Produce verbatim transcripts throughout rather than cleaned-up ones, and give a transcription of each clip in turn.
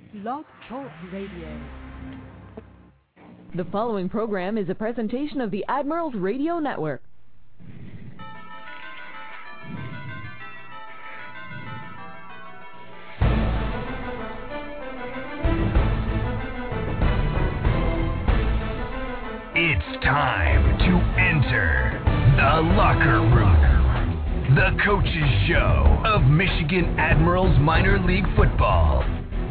Blog Talk Radio. The following program is a presentation of the Admirals Radio Network. It's time to enter the locker room, the coach's show of Michigan Admirals minor league football.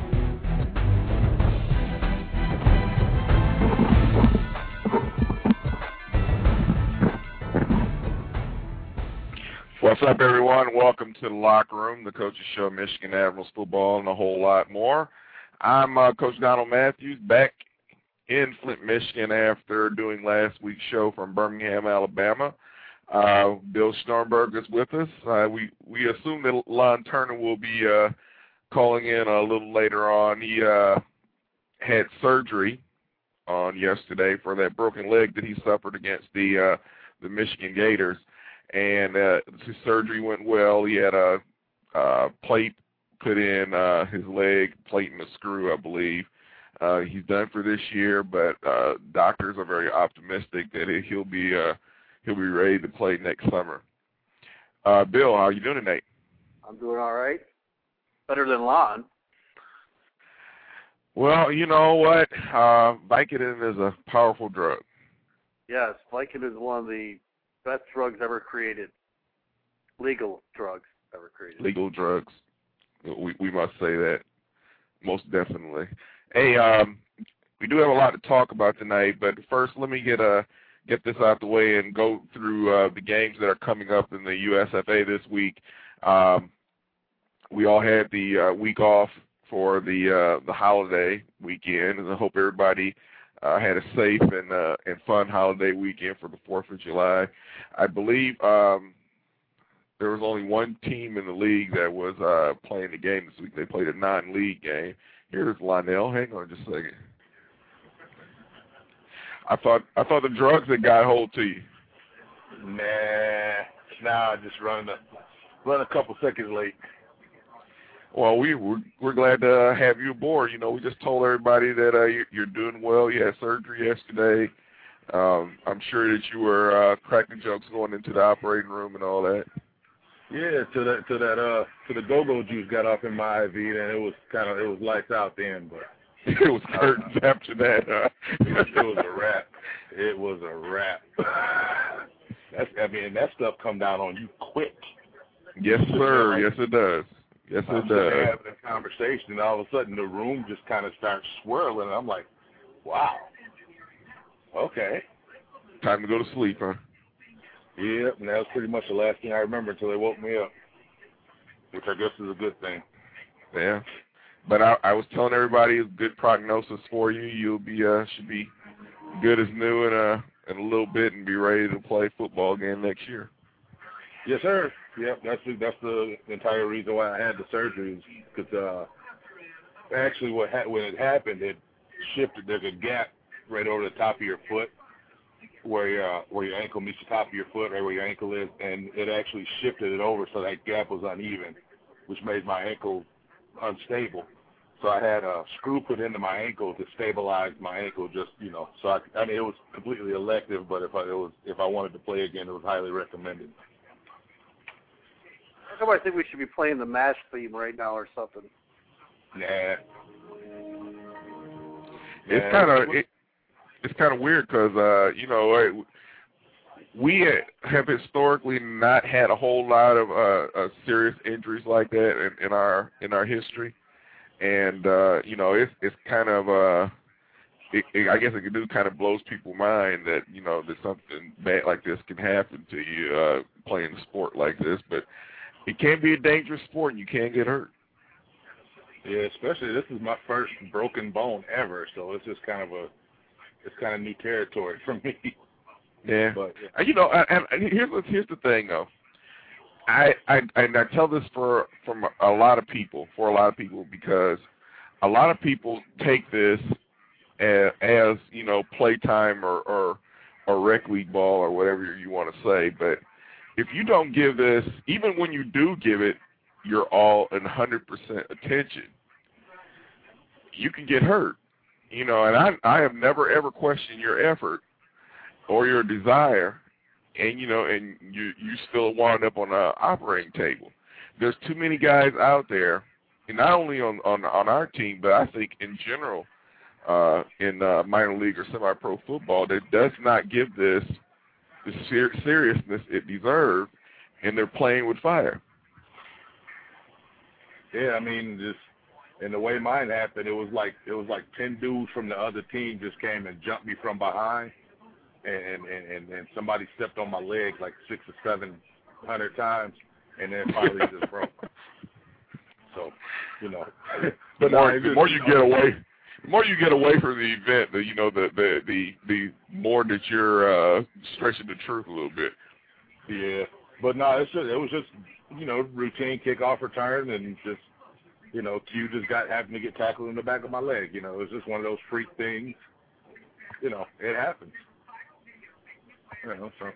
What's up, everyone? Welcome to the locker room, the coach's show of Michigan Admirals football, and a whole lot more. I'm uh, Coach Donald Matthews, back in Flint, Michigan, after doing last week's show from Birmingham, Alabama. Uh, Bill Sternberg is with us. Uh, we, we assume that Lon Turner will be uh, calling in a little later on. He uh, had surgery on yesterday for that broken leg that he suffered against the uh, the Michigan Gators, and uh, his surgery went well. He had a, a plate put in uh, his leg, plate and a screw, I believe. Uh, he's done for this year, but uh, doctors are very optimistic that he'll be uh, he'll be ready to play next summer. Uh, Bill, how are you doing tonight? I'm doing all right. Better than Lon. Well, you know what? Uh, Vicodin is a powerful drug. Yes, Vicodin is one of the best drugs ever created. Legal drugs ever created. Legal drugs. We we must say that, most definitely. Hey, um, we do have a lot to talk about tonight, but first let me get uh, get this out the way and go through uh, the games that are coming up in the U S F A this week. Um, we all had the uh, week off for the uh, the holiday weekend, and I hope everybody uh, had a safe and uh, and fun holiday weekend for the fourth of July. I believe um, there was only one team in the league that was uh, playing the game this week. They played a non-league game. Here's Lionel. Hang on just a second. I thought I thought the drugs had got hold to you. Nah, nah, just running a run a couple seconds late. Well, we we're, we're glad to uh, have you aboard. You know, we just told everybody that uh, you're, you're doing well. You had surgery yesterday. Um, I'm sure that you were uh, cracking jokes going into the operating room and all that. Yeah, to that to that uh to the go-go juice got off in my I V, and it was kind of it was lights out then, but it was curtains uh, after that. Huh? it was a wrap. It was a wrap. That's I mean that stuff come down on you quick. Yes, sir. Yes, it does. Yes, it I'm does. Having a conversation, and all of a sudden the room just kind of starts swirling. And I'm like, wow. Okay. Time to go to sleep, huh? Yep, and that was pretty much the last thing I remember until they woke me up, which I guess is a good thing. Yeah, but I, I was telling everybody it's good prognosis for you. You'll be uh, should be good as new in a in a little bit and be ready to play football again next year. Yes, sir. Yep, that's the, that's the entire reason why I had the surgery, because uh, actually what ha- when it happened, it shifted. There's a gap right over the top of your foot, where your uh, where your ankle meets the top of your foot, right where your ankle is, and it actually shifted it over so that gap was uneven, which made my ankle unstable. So I had a screw put into my ankle to stabilize my ankle, just you know. So I, I mean, it was completely elective, but if I it was if I wanted to play again, it was highly recommended. How come I think we should be playing the MASH theme right now or something? Nah. It's nah. kind of. It, It's kind of weird because, uh, you know, we have historically not had a whole lot of uh, uh, serious injuries like that in, in our in our history, and uh, you know, it's it's kind of, uh, it, it, I guess it do kind of blows people's mind that you know that something bad like this can happen to you uh, playing a sport like this, but it can be a dangerous sport and you can get hurt. Yeah, especially this is my first broken bone ever, so it's just kind of a It's kind of new territory for me. Yeah, but yeah. You know, and, and here's here's the thing though. I I and I tell this for from a lot of people, for a lot of people, because a lot of people take this as, as you know, playtime or, or or rec league ball or whatever you want to say. But if you don't give this, even when you do give it, you're all one hundred percent attention. you can get hurt. You know, and I I have never ever questioned your effort or your desire, and you know, and you you still wind up on an operating table. There's too many guys out there, and not only on on on our team, but I think in general, uh, in uh, minor league or semi-pro football, that does not give this the ser- seriousness it deserves, and they're playing with fire. Yeah, I mean, just. And the way mine happened, it was like it was like ten dudes from the other team just came and jumped me from behind, and and, and, and somebody stepped on my leg like six or seven hundred times, and then finally just broke. So, you know, the more, the more you get away, the more you get away from the event, the you know the the the, the more that you're uh, stretching the truth a little bit. Yeah, but no, it's just, it was just you know routine kickoff return and just. You know, Q just got happened to get tackled in the back of my leg. You know, it was just one of those freak things. You know, it happens. You know, so.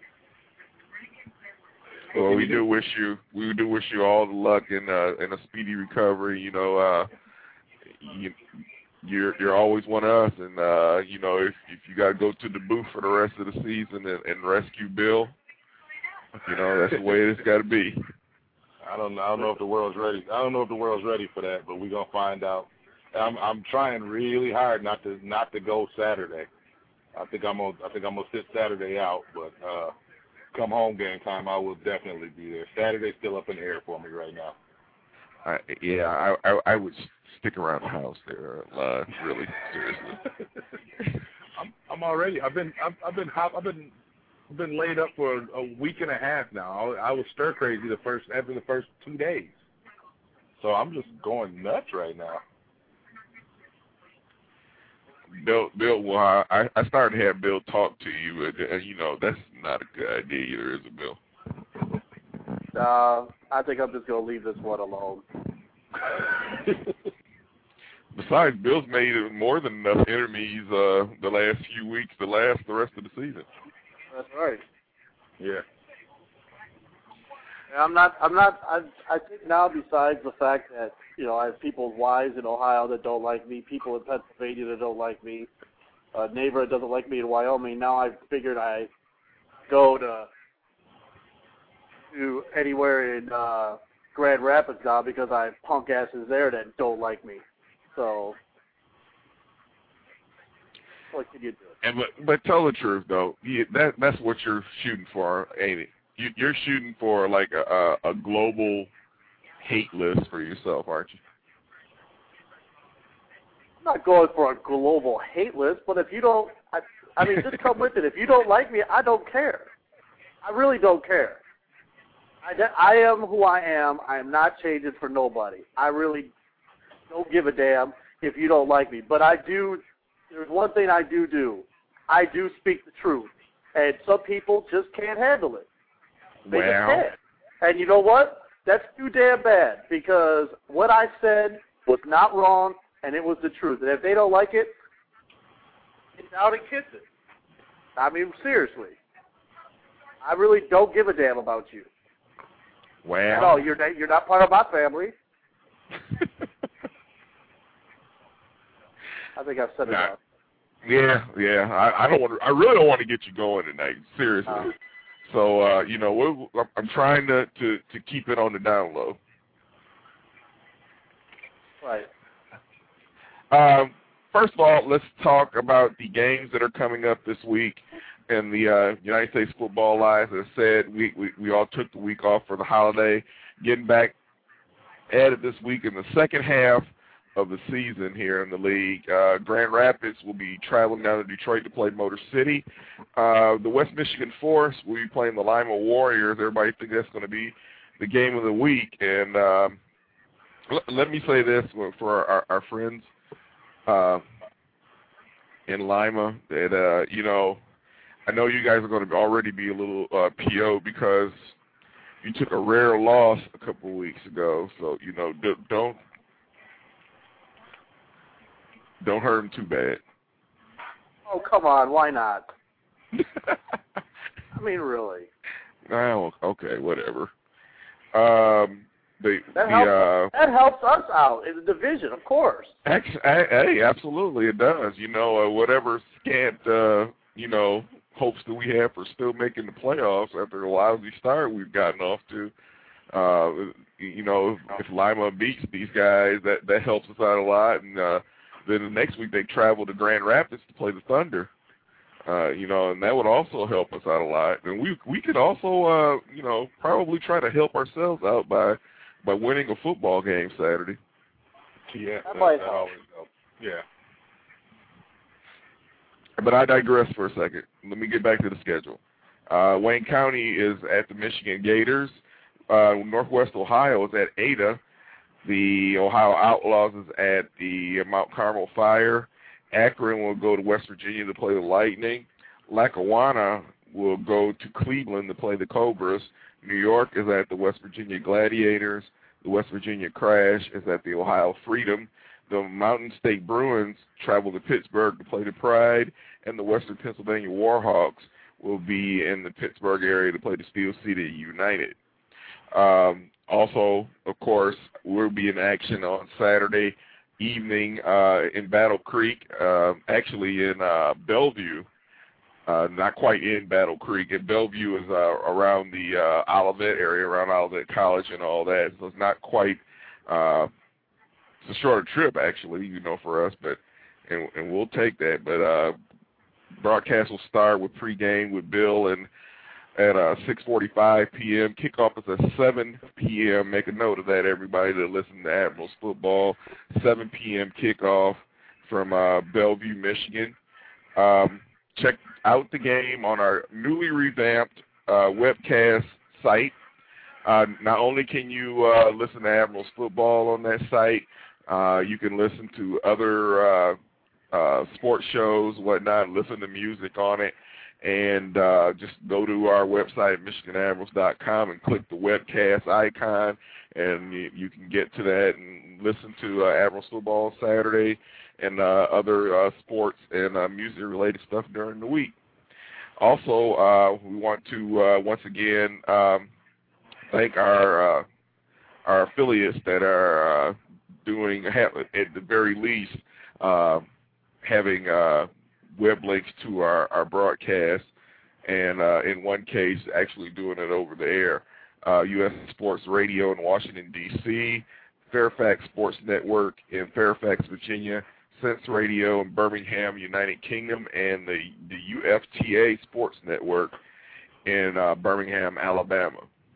Well, we do wish you we do wish you all the luck in uh, in a speedy recovery. You know, uh, you, you're you're always one of us, and uh, you know if if you got to go to the booth for the rest of the season and, and rescue Bill, you know that's the way it's got to be. I don't know. I don't know if the world's ready. I don't know if the world's ready for that, but we're gonna find out. I'm I'm trying really hard not to not to go Saturday. I think I'm gonna I think I'm gonna sit Saturday out, but uh, come home game time, I will definitely be there. Saturday's still up in the air for me right now. I, yeah, I, I I would stick around the house there. Uh, really, seriously. I'm I'm already. I've been I've, I've been hop, I've been. I've been laid up for a week and a half now. I, I was stir crazy the first after the first two days, so I'm just going nuts right now. Bill, Bill, well, I I started to have Bill talk to you, but uh, you know that's not a good idea either, is it, Bill? Uh, I think I'm just gonna leave this one alone. Besides, Bill's made more than enough enemies uh, the last few weeks to last the rest of the season. That's right. Yeah. I'm not. I'm not. I. I think now, besides the fact that you know I have people's wives in Ohio that don't like me, people in Pennsylvania that don't like me, a neighbor that doesn't like me in Wyoming. Now I've figured I go to to anywhere in uh, Grand Rapids now because I have punk asses there that don't like me. So what can you do? And but, but tell the truth though, you, that that's what you're shooting for, ain't it? You, you're shooting for like a, a, a global hate list for yourself, aren't you? I'm not going for a global hate list, but if you don't, I, I mean, just come with it. If you don't like me, I don't care. I really don't care. I, I am who I am. I am not changing for nobody. I really don't give a damn if you don't like me. But I do, there's one thing I do do. I do speak the truth. And some people just can't handle it. They Well. just can't. And you know what? That's too damn bad because what I said was not wrong and it was the truth. And if they don't like it, get down and kiss it. I mean, seriously. I really don't give a damn about you. Well. No, you're not, you're not part of my family. I think I've said nah. enough. Yeah, yeah. I, I don't want to. I really don't want to get you going tonight. Seriously. Uh, so uh, you know, we're, I'm trying to, to to keep it on the down low. Right. Um, first of all, let's talk about the games that are coming up this week. And the uh, United States Football Alliance, as I said, we, we we all took the week off for the holiday, getting back at it this week in the second half of the season here in the league. Uh, Grand Rapids will be traveling down to Detroit to play Motor City. Uh, the West Michigan Force will be playing the Lima Warriors. Everybody thinks that's going to be the game of the week. And um, l- let me say this for our, our friends uh, in Lima, that, uh, you know, I know you guys are going to already be a little uh, P O because you took a rare loss a couple of weeks ago. So, you know, d- don't don't hurt them too bad. Oh, come on. Why not? I mean, really. Oh, okay, whatever. Um, the that the helps, uh, that helps us out in the division, of course. Actually, hey, absolutely it does. You know, uh, whatever scant, uh, you know, hopes that we have for still making the playoffs after a lousy start we've gotten off to. Uh, you know, if Lima beats these guys, that that helps us out a lot. And uh, then the next week they travel to Grand Rapids to play the Thunder. Uh, you know, and that would also help us out a lot. And we we could also, uh, you know, probably try to help ourselves out by by winning a football game Saturday. Yeah, That that, might that help. always helps. Yeah. But I digress for a second. Let me get back to the schedule. Uh, Wayne County is at the Michigan Gators. Uh, Northwest Ohio is at Ada. The Ohio Outlaws is at the Mount Carmel Fire. Akron will go to West Virginia to play the Lightning. Lackawanna will go to Cleveland to play the Cobras. New York is at the West Virginia Gladiators. The West Virginia Crash is at the Ohio Freedom. The Mountain State Bruins travel to Pittsburgh to play the Pride, and the Western Pennsylvania Warhawks will be in the Pittsburgh area to play the Steel City United. Um, also, of course, we'll be in action on Saturday evening uh, in Battle Creek, uh, actually in uh, Bellevue. Uh, not quite in Battle Creek. And Bellevue is uh, around the uh, Olivet area, around Olivet College and all that. So it's not quite uh, – it's a shorter trip, actually, you know, for us, but and, and we'll take that. But uh, broadcast will start with pregame with Bill and at uh, six forty-five p.m. Kickoff is at seven p.m. Make a note of that, everybody that listen to Admirals football. seven p.m. kickoff from uh, Bellevue, Michigan. Um, check out the game on our newly revamped uh, webcast site. Uh, not only can you uh, listen to Admirals football on that site, uh, you can listen to other uh, uh, sports shows, whatnot, listen to music on it, and uh, just go to our website, Michigan Admirals dot com, and click the webcast icon, and you, you can get to that and listen to uh, Admirals football Saturday and uh, other uh, sports and uh, music-related stuff during the week. Also, uh, we want to uh, once again um, thank our uh, our affiliates that are uh, doing, have, at the very least, uh, having uh, web links to our, our broadcast, and uh, in one case, actually doing it over the air. Uh, U S Sports Radio in Washington, D C, Fairfax Sports Network in Fairfax, Virginia, Sense Radio in Birmingham, United Kingdom, and the, the U F T A Sports Network in uh, Birmingham, Alabama.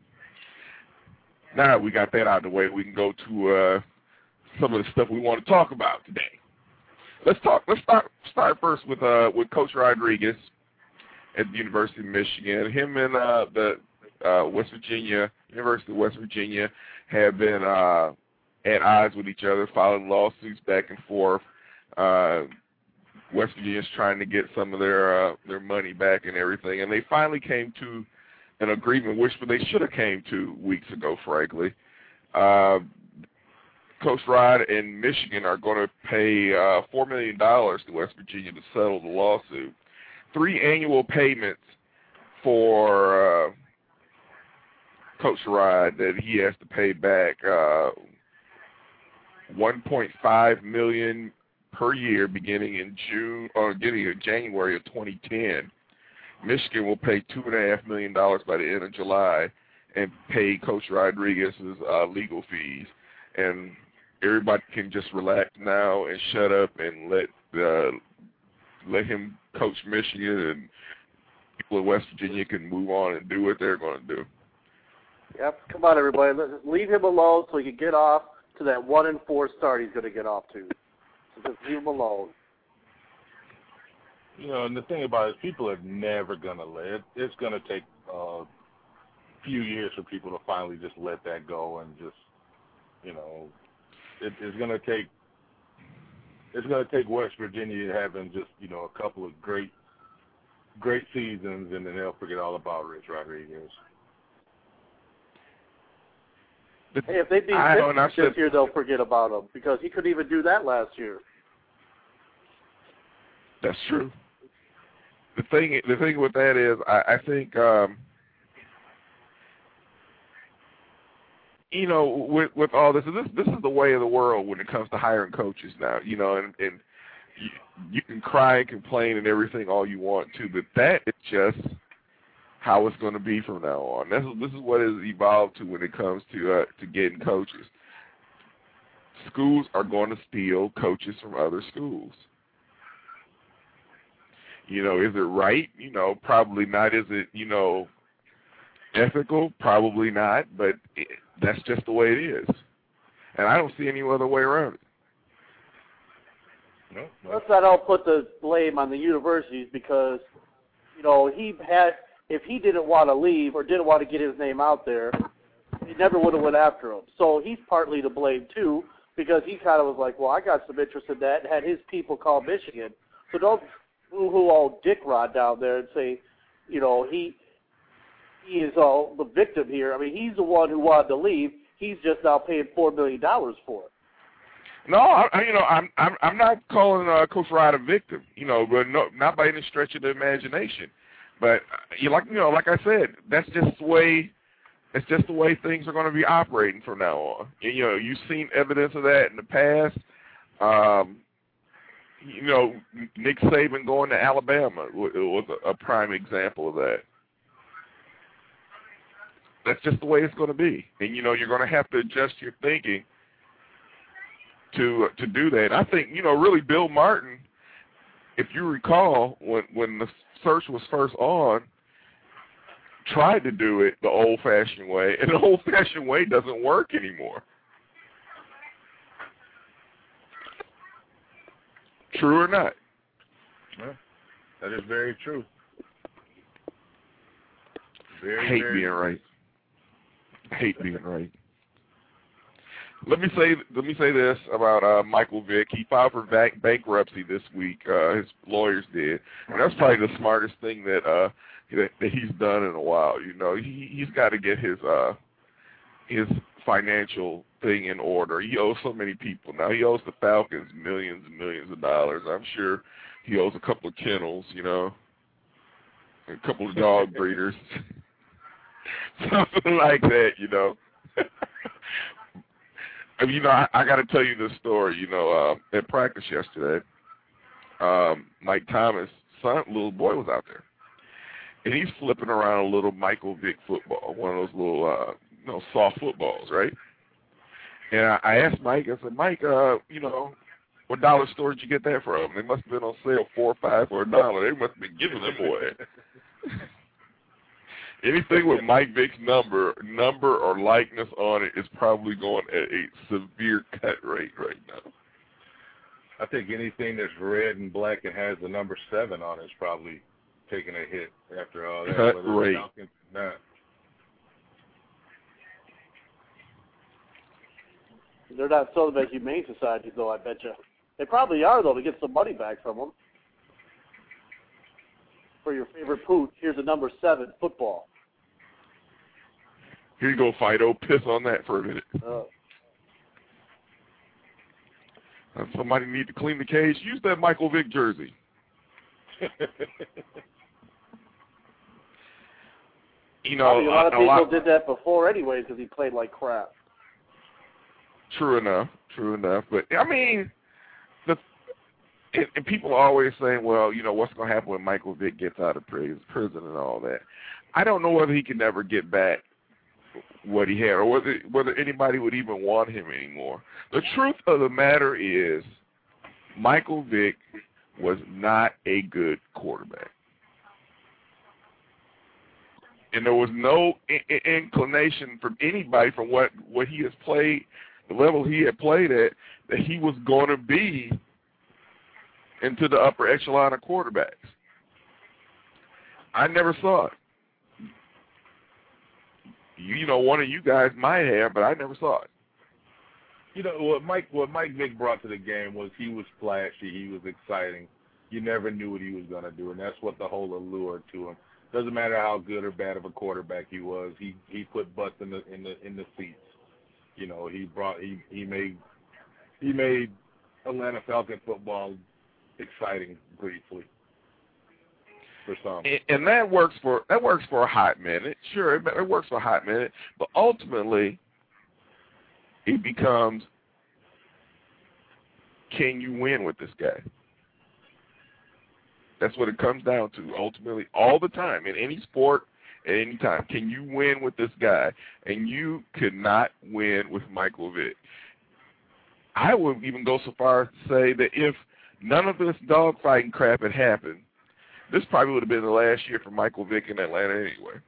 Now we got that out of the way, we can go to uh, some of the stuff we want to talk about today. Let's talk. Let's start start first with uh, with Coach Rodriguez at the University of Michigan. Him and uh, the uh, West Virginia University of West Virginia have been uh, at odds with each other, filing lawsuits back and forth. Uh, West Virginia's trying to get some of their uh, their money back and everything, and they finally came to an agreement, which they should have came to weeks ago, frankly. Uh, Coach Rod and Michigan are going to pay uh, four million dollars to West Virginia to settle the lawsuit. Three annual payments for uh, Coach Rod that he has to pay back uh, one point five million dollars per year beginning in June or beginning in January of twenty ten. Michigan will pay two and a half million dollars by the end of July and pay Coach Rodriguez's uh, legal fees. And everybody can just relax now and shut up and let uh, let him coach Michigan, and people in West Virginia can move on and do what they're going to do. Yep, come on, everybody. Let's leave him alone so he can get off to that one and four start he's going to get off to. So just leave him alone. You know, and the thing about it is people are never going to let it. It's going to take a few years for people to finally just let that go and just, you know, it, it's going to take it's going to take West Virginia having just, you know, a couple of great great seasons, and then they'll forget all about Rich Rodriguez. Hey, if they beat Pitt this year, they'll forget about him because he couldn't even do that last year. That's true. The thing, the thing with that is, I, I think um, you know, with with all this, this this is the way of the world when it comes to hiring coaches now. You know, and and you, you can cry and complain and everything all you want to, but that is just how it's going to be from now on. This is this is what it's evolved to when it comes to uh, to getting coaches. Schools are going to steal coaches from other schools. You know, is it right? You know, probably not. Is it, you know, ethical? Probably not, but it, that's just the way it is. And I don't see any other way around it. No, no. Let's not all put the blame on the universities because, you know, he had, if he didn't want to leave or didn't want to get his name out there, he never would have went after him. So he's partly to blame, too, because he kind of was like, well, I got some interest in that and had his people call Michigan. So don't who all Dick Rod down there and say, you know, he he is all the victim here. I mean, he's the one who wanted to leave. He's just now paying four million dollars for it. No, I, you know, I'm I'm I'm not calling uh, Coach Rod a victim, you know, but no, not by any stretch of the imagination. But you like, you know, like I said, that's just the way. It's just the way things are going to be operating from now on. And, you know, you've seen evidence of that in the past. Um, you know, Nick Saban going to Alabama was a, a prime example of that. That's just the way it's going to be. And, you know, you're going to have to adjust your thinking to to do that. I think, you know, really Bill Martin, if you recall, when, when the search was first on, tried to do it the old-fashioned way, and the old-fashioned way doesn't work anymore. True or not? Yeah, that is very true. Very, I hate very being true. right. I hate being right. Let me say let me say this about uh, Michael Vick. He filed for bank- bankruptcy this week. Uh, his lawyers did, and that's probably the smartest thing that uh, that, that he's done in a while. You know, he he's got to get his uh, his financial thing in order. He owes so many people now. He owes the Falcons millions and millions of dollars. I'm sure he owes a couple of kennels. You know, a couple of dog breeders, something like that. You know. You know, I, I got to tell you this story. You know, uh, at practice yesterday, um, Mike Thomas' son, little boy, was out there, and he's flipping around a little Michael Vick football, one of those little, uh, you know, soft footballs, right? And I, I asked Mike, I said, Mike, uh, you know, what dollar store did you get that from? They must have been on sale four or five for a dollar. They must have been giving them away. Anything with Mike Vick's number, number or likeness on it is probably going at a severe cut rate right now. I think anything that's red and black and has the number seven on it is probably taking a hit after all that. Cut rate. Not. They're not selling them at Humane Society, though, I bet you. They probably are, though, to get some money back from them. For your favorite poot, here's a number seven football. Here you go, Fido. Piss on that for a minute. Uh, Uh, somebody need to clean the cage. Use that Michael Vick jersey. You know, I mean, a lot of a, a people lot, did that before anyway because he played like crap. True enough. True enough. But, I mean, the and, and people are always saying, well, you know, what's going to happen when Michael Vick gets out of prison, prison and all that. I don't know whether he can ever get back what he had, or whether whether anybody would even want him anymore. The truth of the matter is, Michael Vick was not a good quarterback, and there was no in- inclination from anybody from what what he has played, the level he had played at, that he was going to be into the upper echelon of quarterbacks. I never saw it. You, you know, one of you guys might have, but I never saw it. You know, what Mike what Mike Vick brought to the game was he was flashy, he was exciting. You never knew what he was going to do, and that's what the whole allure to him. Doesn't matter how good or bad of a quarterback he was, he he put butts in the in the in the seats. You know, he brought he he made he made Atlanta Falcon football exciting briefly. For some. And, and that works for that works for a hot minute. Sure, it, it works for a hot minute, but ultimately, it becomes, can you win with this guy? That's what it comes down to ultimately all the time in any sport at any time. Can you win with this guy? And you could not win with Michael Vick. I would even go so far as to say that if none of this dogfighting crap had happened, this probably would have been the last year for Michael Vick in Atlanta anyway.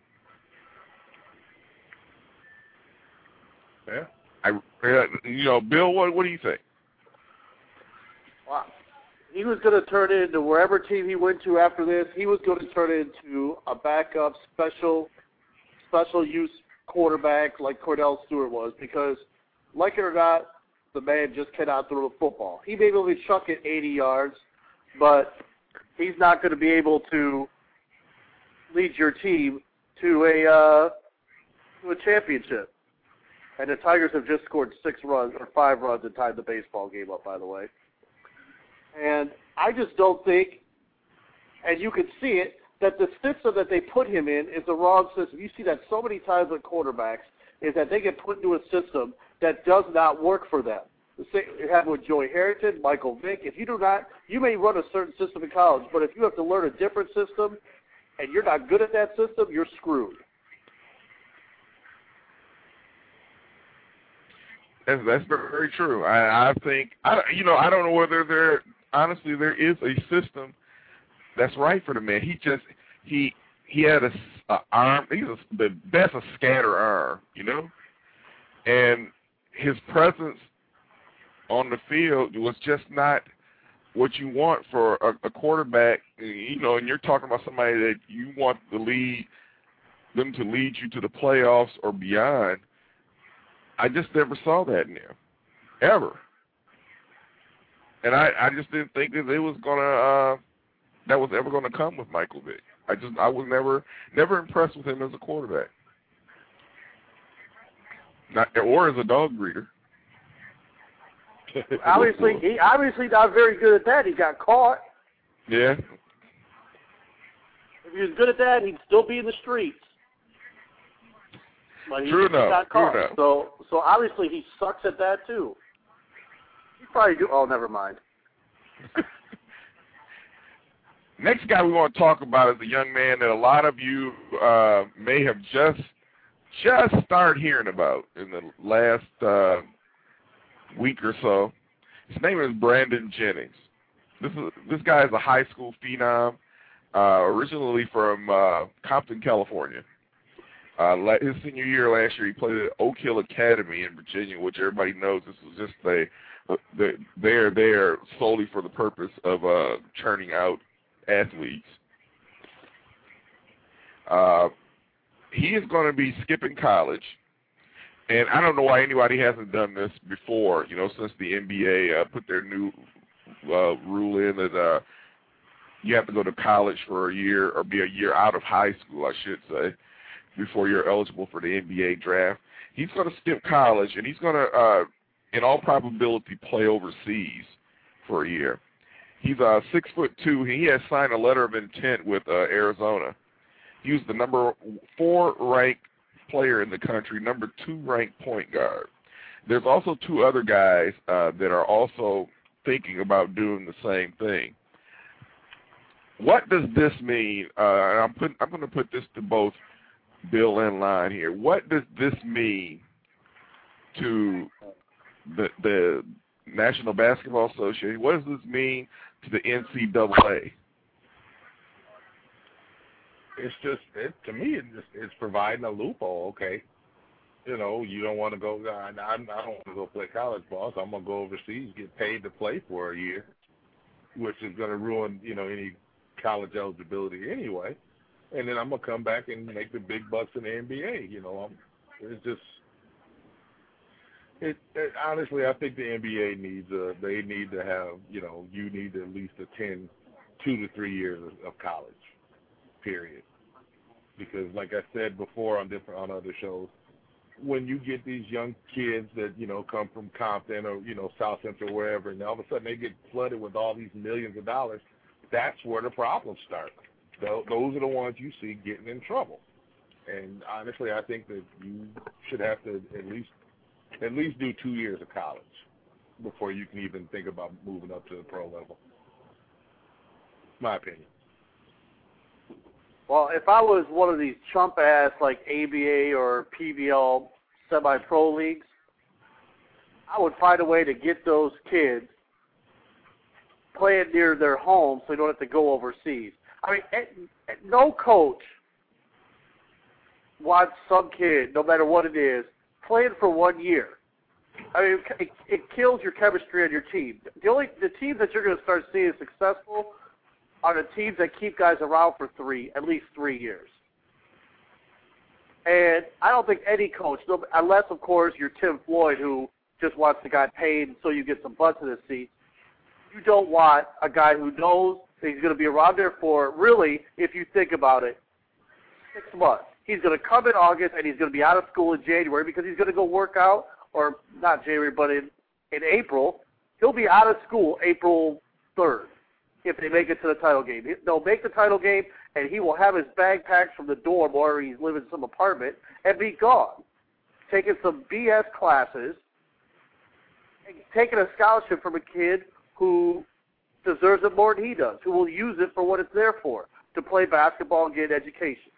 Yeah. I, you know, Bill, what, what do you think? Wow. He was going to turn into wherever team he went to after this. He was going to turn into a backup special, special use quarterback like Cordell Stewart was, because, like it or not, the man just cannot throw the football. He may be able to chuck it eighty yards, but he's not going to be able to lead your team to a uh, to a championship. And the Tigers have just scored six runs or five runs and tied the baseball game up, by the way. And I just don't think, and you can see it, that the system that they put him in is the wrong system. You see that so many times with quarterbacks, is that they get put into a system that does not work for them. The same you have with Joey Harrington, Michael Vick. If you do not, you may run a certain system in college, but if you have to learn a different system and you're not good at that system, you're screwed. That's, that's very true. I, I think, I, you know, I don't know whether there, honestly, there is a system that's right for the man. He just, he he had a, a arm, he's a, the best a scatter arm, you know? And his presence on the field was just not what you want for a, a quarterback, you know, and you're talking about somebody that you want to lead, them to lead you to the playoffs or beyond. I just never saw that in him, ever. And I, I just didn't think that it was gonna, uh, that was ever gonna come with Michael Vick. I just, I was never, never impressed with him as a quarterback, not or as a dog breeder. Obviously, he obviously not very good at that. He got caught. Yeah. If he was good at that, he'd still be in the streets. But he, True enough. he got caught. True enough. So, so obviously he sucks at that too. He probably do. Oh, never mind. Next guy we want to talk about is a young man that a lot of you uh, may have just just started hearing about in the last uh, week or so. His name is Brandon Jennings. This is this guy is a high school phenom, uh, originally from uh, Compton, California. Uh, his senior year last year, he played at Oak Hill Academy in Virginia, which everybody knows this was just a the, they're there solely for the purpose of uh, churning out athletes. Uh, he is going to be skipping college, and I don't know why anybody hasn't done this before. You know, since the N B A uh, put their new uh, rule in that uh, you have to go to college for a year or be a year out of high school, I should say, before you're eligible for the N B A draft. He's going to skip college, and he's going to, uh, in all probability, play overseas for a year. He's uh, six foot two. He has signed a letter of intent with uh, Arizona. He was the number four ranked player in the country, number two ranked point guard. There's also two other guys uh, that are also thinking about doing the same thing. What does this mean? Uh, and I'm put, I'm going to put this to both Bill and Line here. What does this mean to the the National Basketball Association? What does this mean to the N C double A? It's just, it, to me, it just, it's providing a loophole. Okay, you know, you don't want to go. I, I don't want to go play college ball, so I'm gonna go overseas, get paid to play for a year, which is gonna ruin, you know, any college eligibility anyway. And then I'm gonna come back and make the big bucks in the N B A. You know, I'm, it's just. It, it honestly, I think the N B A needs a. They need to have, you know, you need to at least attend two to three years of, of college, period. Because, like I said before on different on other shows, when you get these young kids that, you know, come from Compton or, you know, South Central, wherever, and all of a sudden they get flooded with all these millions of dollars, that's where the problems start. Those are the ones you see getting in trouble. And honestly, I think that you should have to at least at least do two years of college before you can even think about moving up to the pro level. My opinion. Well, if I was one of these chump-ass, like, A B A or P B L semi-pro leagues, I would find a way to get those kids playing near their home so they don't have to go overseas. I mean, no coach wants some kid, no matter what it is, playing for one year. I mean, it, it kills your chemistry on your team. The only the teams that you're going to start seeing successful are the teams that keep guys around for three, at least three years. And I don't think any coach, unless, of course, you're Tim Floyd, who just wants the guy paid so you get some butts in his seat, you don't want a guy who knows that he's going to be around there for, really, if you think about it, six months. He's going to come in August, and he's going to be out of school in January because he's going to go work out, or not January, but in, in April. He'll be out of school April third if they make it to the title game. They'll make the title game, and he will have his bag packed from the dorm or he's living in some apartment and be gone, taking some B S classes, and taking a scholarship from a kid who deserves it more than he does, who will use it for what it's there for, to play basketball and get an education.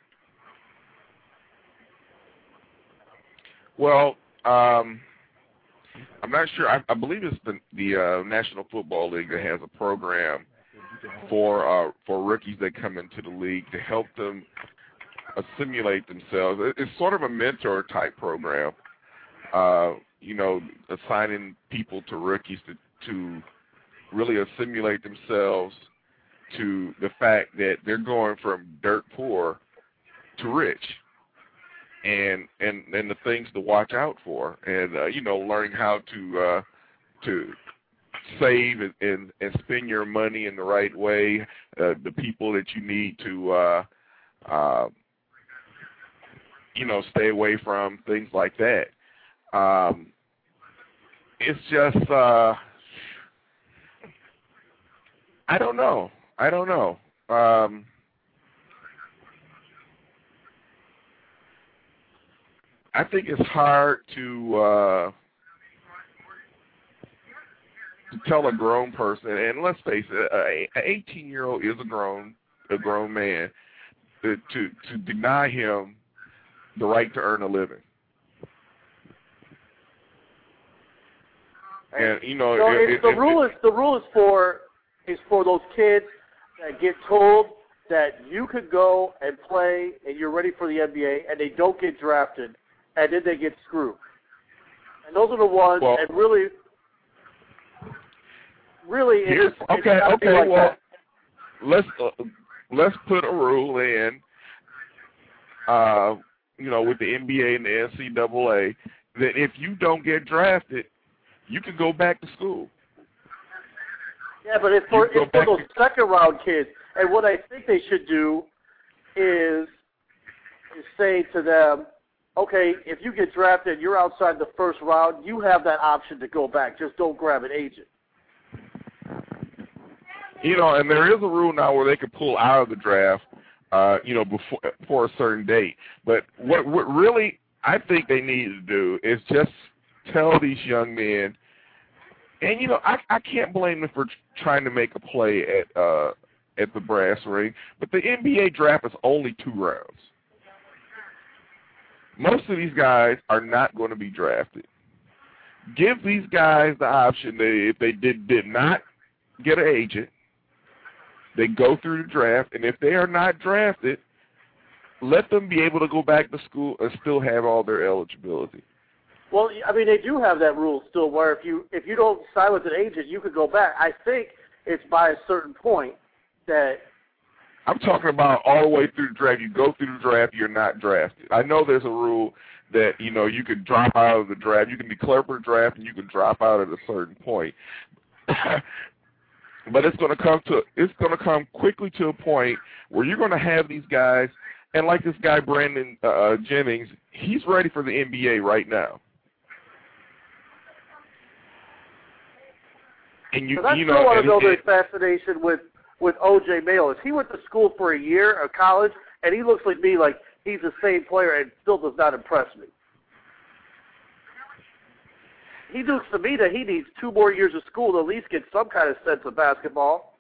Well, um, I'm not sure. I, I believe it's the, the uh, National Football League that has a program for uh, for rookies that come into the league to help them assimilate themselves. It's sort of a mentor type program, uh, you know, assigning people to rookies to, to really assimilate themselves to the fact that they're going from dirt poor to rich, and and, and the things to watch out for, and uh, you know, learning how to uh, to save and, and, and spend your money in the right way, uh, the people that you need to, uh, uh, you know, stay away from, things like that. Um, it's just, uh, I don't know. I don't know. Um, I think it's hard to uh, to tell a grown person, and let's face it, an eighteen-year-old is a grown a grown man, to, to to deny him the right to earn a living. And you know, so it, it's it, the it, rule is the rule is for is for those kids that get told that you could go and play and you're ready for the N B A and they don't get drafted and then they get screwed. And those are the ones well, and really. Really, Here's, it's, okay, it's okay. like well, that. let's uh, let's put a rule in, uh, you know, with the N B A and the N C double A, that if you don't get drafted, you can go back to school. Yeah, but it's for You it's for go those back second round kids. And what I think they should do is is say to them, okay, if you get drafted, you're outside the first round. You have that option to go back. Just don't grab an agent. You know, and there is a rule now where they can pull out of the draft, uh, you know, before for a certain date. But what what really I think they need to do is just tell these young men, and you know, I I can't blame them for trying to make a play at uh, at the brass ring. But the N B A draft is only two rounds. Most of these guys are not going to be drafted. Give these guys the option that if they did did not get an agent, they go through the draft, and if they are not drafted, let them be able to go back to school and still have all their eligibility. Well, I mean, they do have that rule still where if you if you don't sign with an agent, you could go back. I think it's by a certain point that. I'm talking about all the way through the draft. You go through the draft, you're not drafted. I know there's a rule that, you know, you can drop out of the draft. You can declare for the draft, and you can drop out at a certain point. But it's going to come to it's going to come quickly to a point where you're going to have these guys, and like this guy Brandon uh, Jennings, he's ready for the N B A right now. And you, I you still know, want to and, know and, the fascination with with O J Mayo. He went to school for a year of college, and he looks like me like he's the same player and still does not impress me. he looks to me that he needs two more years of school to at least get some kind of sense of basketball.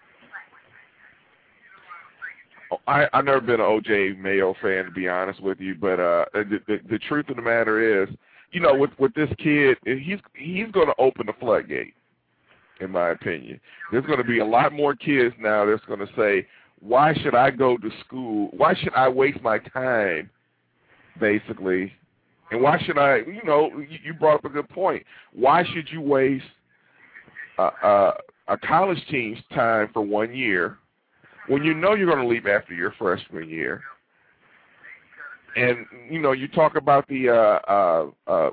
I, I've never been an O J Mayo fan, to be honest with you, but uh, the, the, the truth of the matter is, you know, with, with this kid, he's he's going to open the floodgate, in my opinion. There's going to be a lot more kids now that's going to say, why should I go to school? Why should I waste my time, basically? And why should I, you know, you brought up a good point. Why should you waste a, a, a college team's time for one year when you know you're going to leave after your freshman year? And, you know, you talk about the uh, uh, uh,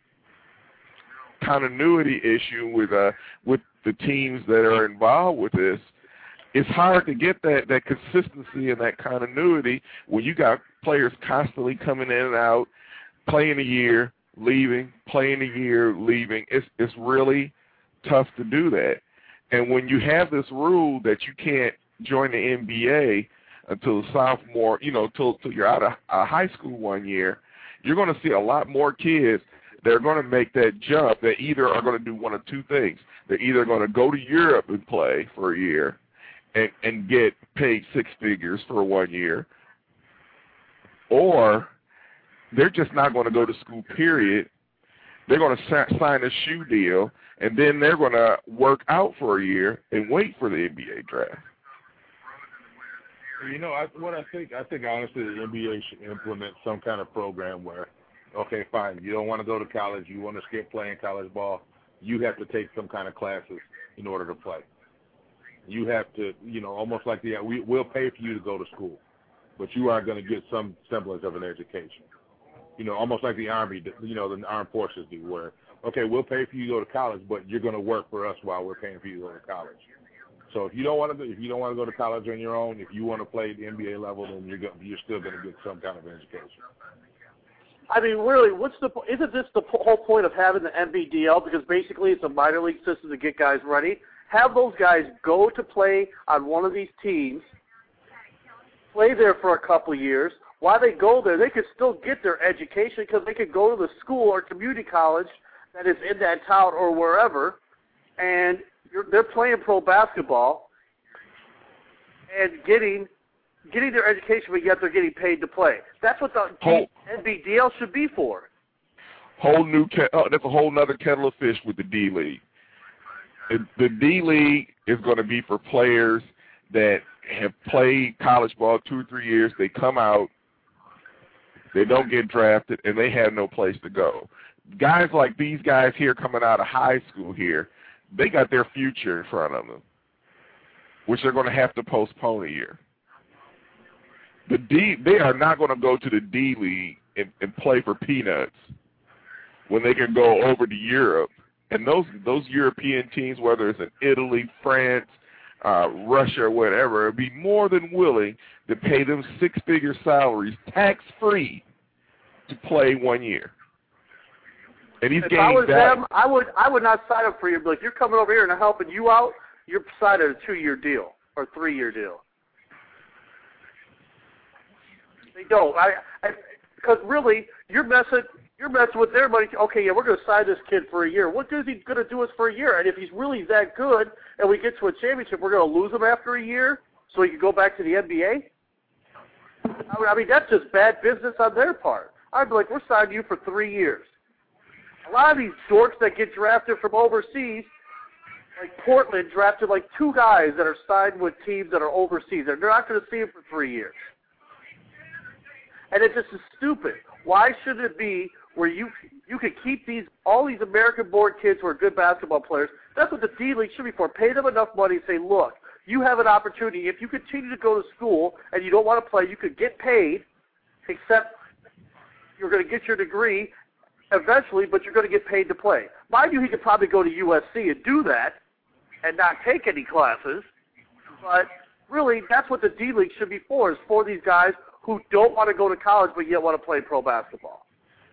continuity issue with uh, with the teams that are involved with this. It's hard to get that, that consistency and that continuity when you got players constantly coming in and out, playing a year, leaving, playing a year, leaving. It's it's really tough to do that. And when you have this rule that you can't join the N B A until the sophomore, you know, till, till you're out of uh, high school one year, you're going to see a lot more kids that are going to make that jump that either are going to do one of two things. They're either going to go to Europe and play for a year and, and get paid six figures for one year, or they're just not going to go to school, period. They're going to sa- sign a shoe deal, and then they're going to work out for a year and wait for the N B A draft. You know, I, what I think, I think honestly the N B A should implement some kind of program where, okay, fine, you don't want to go to college, you want to skip playing college ball, you have to take some kind of classes in order to play. You have to, you know, almost like the, we, we'll pay for you to go to school, but you are going to get some semblance of an education. You know, almost like the Army, you know, the armed forces do, where, okay, we'll pay for you to go to college, but you're going to work for us while we're paying for you to go to college. So if you don't want to, if you don't want to go to college on your own, if you want to play at the N B A level, then you're go, you're still going to get some kind of education. I mean, really, what's the isn't this the whole point of having the N B D L? Because basically, it's a minor league system to get guys ready. Have those guys go to play on one of these teams, play there for a couple of years. While they go there, they could still get their education because they could go to the school or community college that is in that town or wherever, and you're, they're playing pro basketball and getting getting their education, but yet they're getting paid to play. That's what the whole, N B D L should be for. Whole new, oh, that's a whole nother kettle of fish with the D League. The D League is going to be for players that have played college ball two or three years. They come out, they don't get drafted, and they have no place to go. Guys like these guys here coming out of high school here, they got their future in front of them, which they're going to have to postpone a year. The D, they are not going to go to the D League and, and play for peanuts when they can go over to Europe. And those those European teams, whether it's in Italy, France, uh, Russia, or whatever, would be more than willing to pay them six-figure salaries, tax-free, to play one year. And he's if getting I was that. them, I would I would not sign up for you. But like, you're coming over here and I'm helping you out. You're signing a two-year deal or three-year deal. They don't. I because really, you're messing. You're messing with their money. Okay, yeah, we're going to sign this kid for a year. What is he going to do us for a year? And if he's really that good and we get to a championship, we're going to lose him after a year so he can go back to the N B A? I mean, that's just bad business on their part. I'd be like, we're signing you for three years. A lot of these dorks that get drafted from overseas, like Portland drafted like two guys that are signed with teams that are overseas. They're not going to see them for three years. And it just is stupid. Why should it be where you you could keep these all these American-born kids who are good basketball players? That's what the D League should be for. Pay them enough money and say, look, you have an opportunity. If you continue to go to school and you don't want to play, you could get paid, except you're going to get your degree eventually, but you're going to get paid to play. Mind you, he could probably go to U S C and do that and not take any classes, but really that's what the D League should be for, is for these guys who don't want to go to college but yet want to play pro basketball.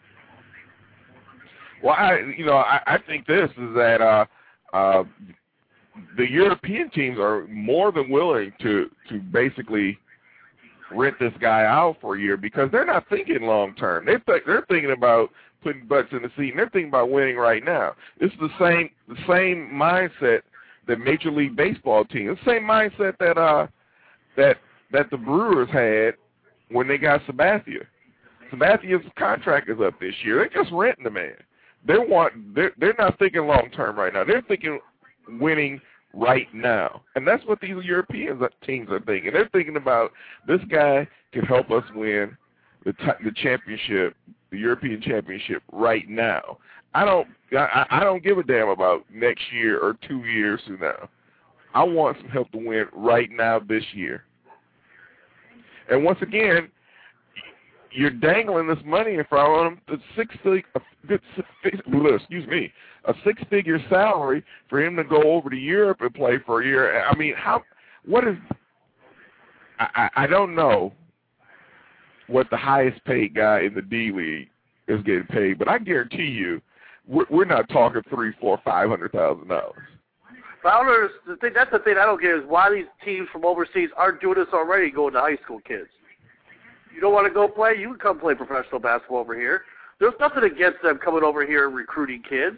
Well, I, you know, I, I think this is that uh, uh, the European teams are more than willing to to basically rent this guy out for a year because they're not thinking long term. They th- they're thinking about putting butts in the seat, and they're thinking about winning right now. This is the same the same mindset that Major League Baseball teams, the same mindset that uh that that the Brewers had when they got Sabathia. Sabathia's contract is up this year. They're just renting the man. They want they're they're not thinking long term right now. They're thinking winning right now, and that's what these European teams are thinking. They're thinking about this guy can help us win the t- the championship, the European championship right now. I don't I, I don't give a damn about next year or two years from now. I want some help to win right now this year. And once again, you're dangling this money in front of them. The six fig, a good, excuse me, a six-figure salary for him to go over to Europe and play for a year. I mean, how? What is? I, I don't know what the highest-paid guy in the D League is getting paid, but I guarantee you, we're, we're not talking three, four, five hundred thousand dollars. But I don't understand. The thing, that's the thing I don't get is why these teams from overseas aren't doing this already, going to high school kids. You don't want to go play? You can come play professional basketball over here. There's nothing against them coming over here and recruiting kids.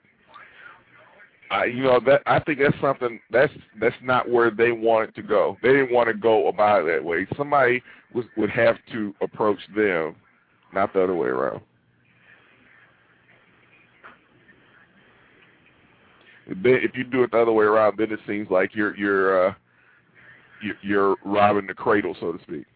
Uh, you know that I think that's something that's that's not where they wanted to go. They didn't want to go about it that way. Somebody was, would have to approach them, not the other way around. If you do it the other way around, then it seems like you're you're uh, you're, you're robbing the cradle, so to speak.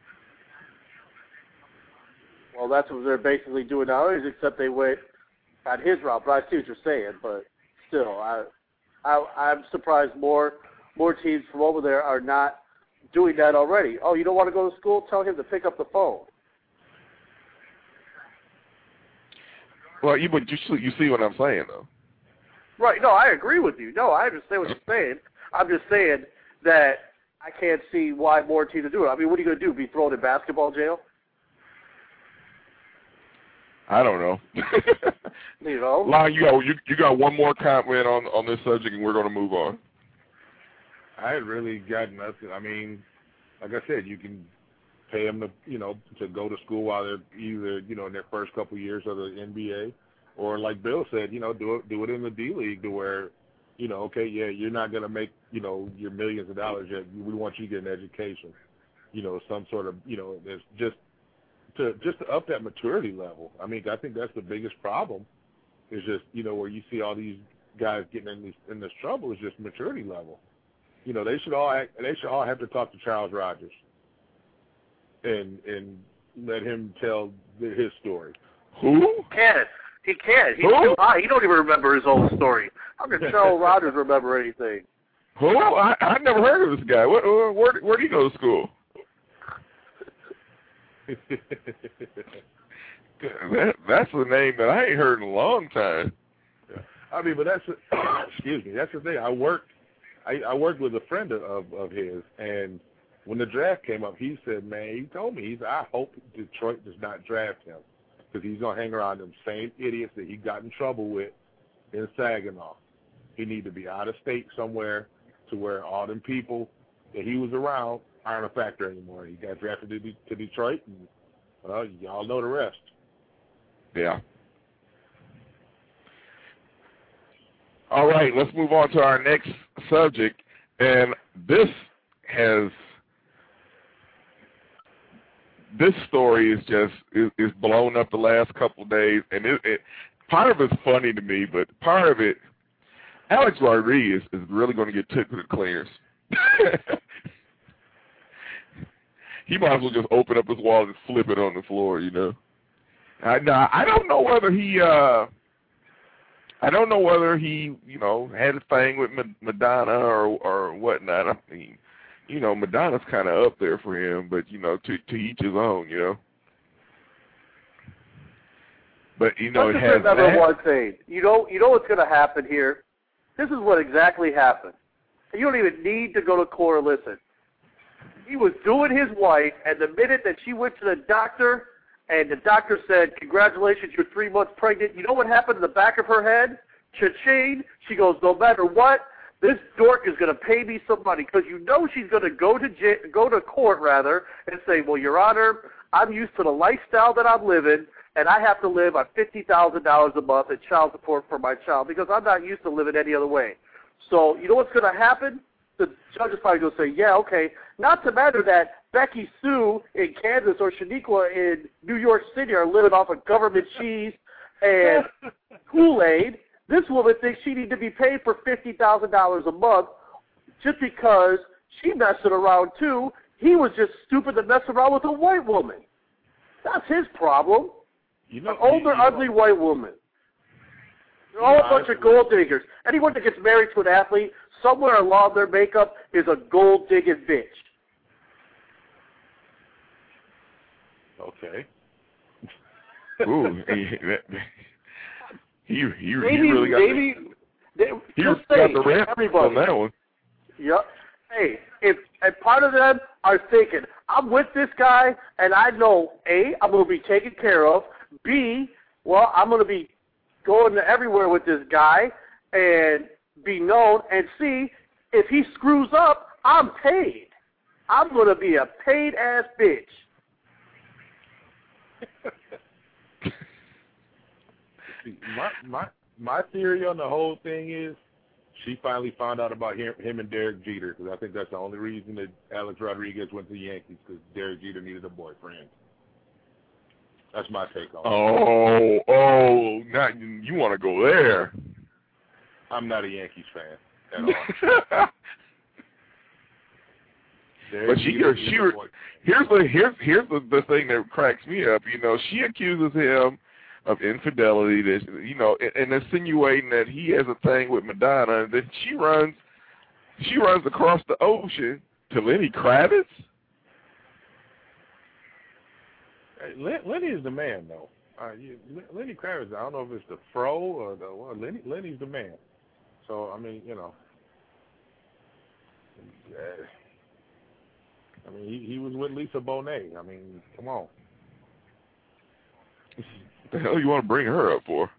Well, that's what they're basically doing now, except they went on his route. But I see what you're saying. But still, I, I, I'm surprised more more teams from over there are not doing that already. Oh, you don't want to go to school? Tell him to pick up the phone. Well, you but you you see what I'm saying, though. Right. No, I agree with you. No, I understand what you're saying. I'm just saying that I can't see why more teams are doing it. I mean, what are you going to do? Be thrown in basketball jail? I don't know. You know? Lon, you got, you, you got one more comment on, on this subject, and we're going to move on. I really got nothing. I mean, like I said, you can pay them to, you know, to go to school while they're either, you know, in their first couple of years of the N B A, or like Bill said, you know, do it do it in the D League to where, you know, okay, yeah, you're not going to make, you know, your millions of dollars yet. We want you to get an education, you know, some sort of, you know, there's just to just to up that maturity level. I mean, I think that's the biggest problem. Is just, you know, where you see all these guys getting in this in this trouble is just maturity level. You know, they should all act, they should all have to talk to Charles Rogers and and let him tell his story. Who? He can't. He can't. He's Who? too high. He don't even remember his own story. How can Charles Rogers remember anything? Who? I I never heard of this guy. Where where where, where did he go to school? that, that's a name that I ain't heard in a long time. Yeah. I mean, but that's excuse me. That's the thing. I worked. I, I worked with a friend of of his, and when the draft came up, he said, "Man, he told me, he's. I hope Detroit does not draft him because he's gonna hang around them same idiots that he got in trouble with in Saginaw. He need to be out of state somewhere to where all them people that he was around aren't a factor anymore." He got drafted to, to Detroit, and well, y'all know the rest. Yeah. All right, let's move on to our next subject, and this has this story is just is, is blown up the last couple of days, and it, it part of it's funny to me, but part of it, Alex Rodriguez is really going to get took to the cleaners. He might as well just open up his wallet and flip it on the floor, you know. I, now, I don't know whether he, uh, I don't know whether he, you know, had a thing with Madonna or or whatnot. I mean, you know, Madonna's kind of up there for him, but you know, to to each his own, you know. But you know, Let's it just has remember that. one thing. You know, you know what's going to happen here. This is what exactly happened. You don't even need to go to court or listen. He was doing his wife, and the minute that she went to the doctor, and the doctor said, "Congratulations, you're three months pregnant," you know what happened in the back of her head? Cha-ching. She goes, "No matter what, this dork is going to pay me some money," because you know she's going to go to j- go to court rather and say, "Well, Your Honor, I'm used to the lifestyle that I'm living, and I have to live on fifty thousand dollars a month in child support for my child because I'm not used to living any other way. So you know what's going to happen? The judge is probably going to say, yeah, okay. Not to matter that Becky Sue in Kansas or Shaniqua in New York City are living off of government cheese and Kool-Aid. This woman thinks she needs to be paid for fifty thousand dollars a month just because she messing around too. He was just stupid to mess around with a white woman. That's his problem. You know, An older, you know, ugly white woman. They're all a bunch of gold diggers. Anyone that gets married to an athlete, somewhere along their makeup is a gold digging bitch. Okay. Ooh, he, he, he, he Maybe, really got maybe, the, they, he just got say, the rap everybody. on that one. Yep. Hey, if and part of them are thinking, I'm with this guy, and I know, A, I'm going to be taken care of. B, well, I'm going to be going to everywhere with this guy and be known. And C, if he screws up, I'm paid. I'm going to be a paid-ass bitch. my my my theory on the whole thing is she finally found out about him, him and Derek Jeter, because I think that's the only reason that Alex Rodriguez went to the Yankees, because Derek Jeter needed a boyfriend. That's my take on it. Oh, oh, not you want to go there? I'm not a Yankees fan at all. But she, she, here's the here's here's the, the thing that cracks me up. You know, she accuses him of infidelity, that, you know, and insinuating that he has a thing with Madonna, and then she runs, she runs across the ocean to Lenny Kravitz. Hey, Lenny is the man, though. Uh, you, Lenny Kravitz, I don't know if it's the fro or the well, Lenny. Lenny's the man. So I mean, you know, uh, I mean, he, he was with Lisa Bonet. I mean, come on. What the hell you want to bring her up for?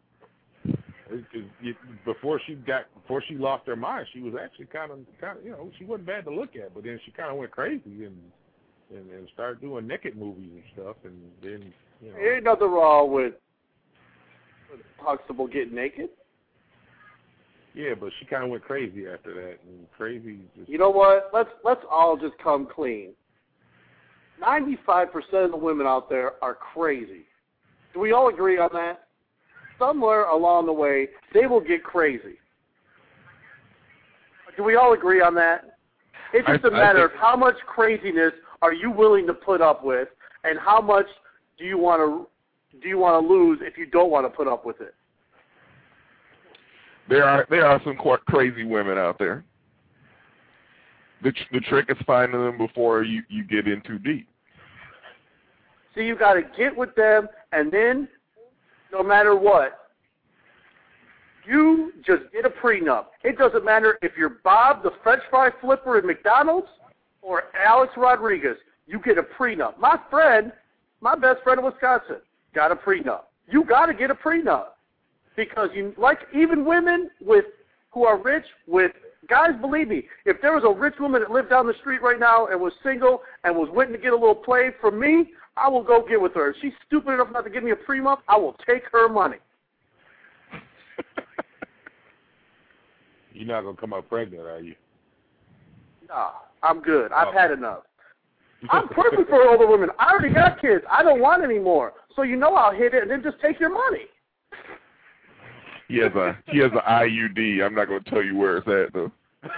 Before she got, before she lost her mind, she was actually kind of, kind of, you know, she wasn't bad to look at. But then she kind of went crazy and, and and started doing naked movies and stuff. And then, you know, There ain't nothing wrong with, with Huxtable getting naked. Yeah, but she kind of went crazy after that. And crazy. Just, You know what? Let's let's all just come clean. ninety-five percent of the women out there are crazy. Do we all agree on that? Somewhere along the way, they will get crazy. Do we all agree on that? It's just I, a matter think, of how much craziness are you willing to put up with, and how much do you want to do you want to lose if you don't want to put up with it. There are there are some quite crazy women out there. The the trick is finding them before you, you get in too deep. So you got to get with them, and then, no matter what, you just get a prenup. It doesn't matter if you're Bob, the French fry flipper at McDonald's, or Alex Rodriguez. You get a prenup. My friend, my best friend in Wisconsin, got a prenup. You got to get a prenup because you like even women with who are rich with. Guys, believe me, if there was a rich woman that lived down the street right now and was single and was waiting to get a little play from me, I will go get with her. If she's stupid enough not to give me a prenup, I will take her money. You're not going to come out pregnant, are you? Nah, I'm good. I've Oh. had enough. I'm perfect for older women. I already got kids. I don't want any more. So you know I'll hit it and then just take your money. He has a he has an I U D. I'm not going to tell you where it's at though.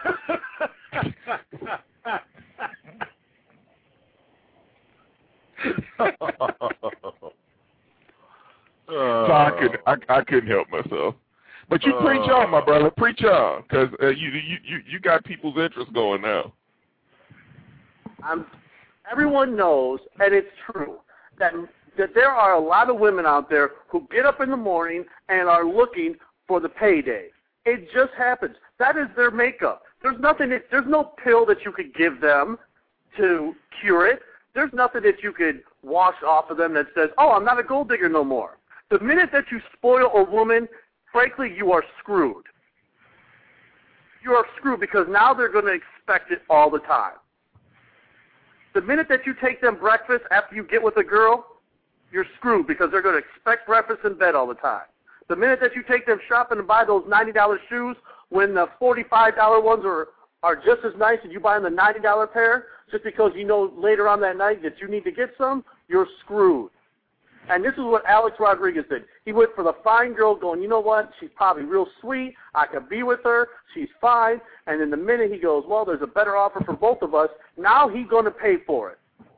So I could I, I couldn't help myself. But you uh, preach on, my brother. Preach on, because uh, you, you you you got people's interest going now. I'm, everyone knows, and it's true, that that there are a lot of women out there who get up in the morning and are looking for the payday. It just happens. That is their makeup. There's nothing. That, there's no pill that you could give them to cure it. There's nothing that you could wash off of them that says, "Oh, I'm not a gold digger no more." The minute that you spoil a woman, frankly, you are screwed. You are screwed because now they're going to expect it all the time. The minute that you take them breakfast after you get with a girl, you're screwed because they're going to expect breakfast in bed all the time. The minute that you take them shopping and buy those ninety dollar shoes when the forty-five dollar ones are, are just as nice and you buy them the ninety dollar pair just because you know later on that night that you need to get some, you're screwed. And this is what Alex Rodriguez did. He went for the fine girl going, you know what, she's probably real sweet, I could be with her, she's fine. And then the minute he goes, well, there's a better offer for both of us, now he's going to pay for it.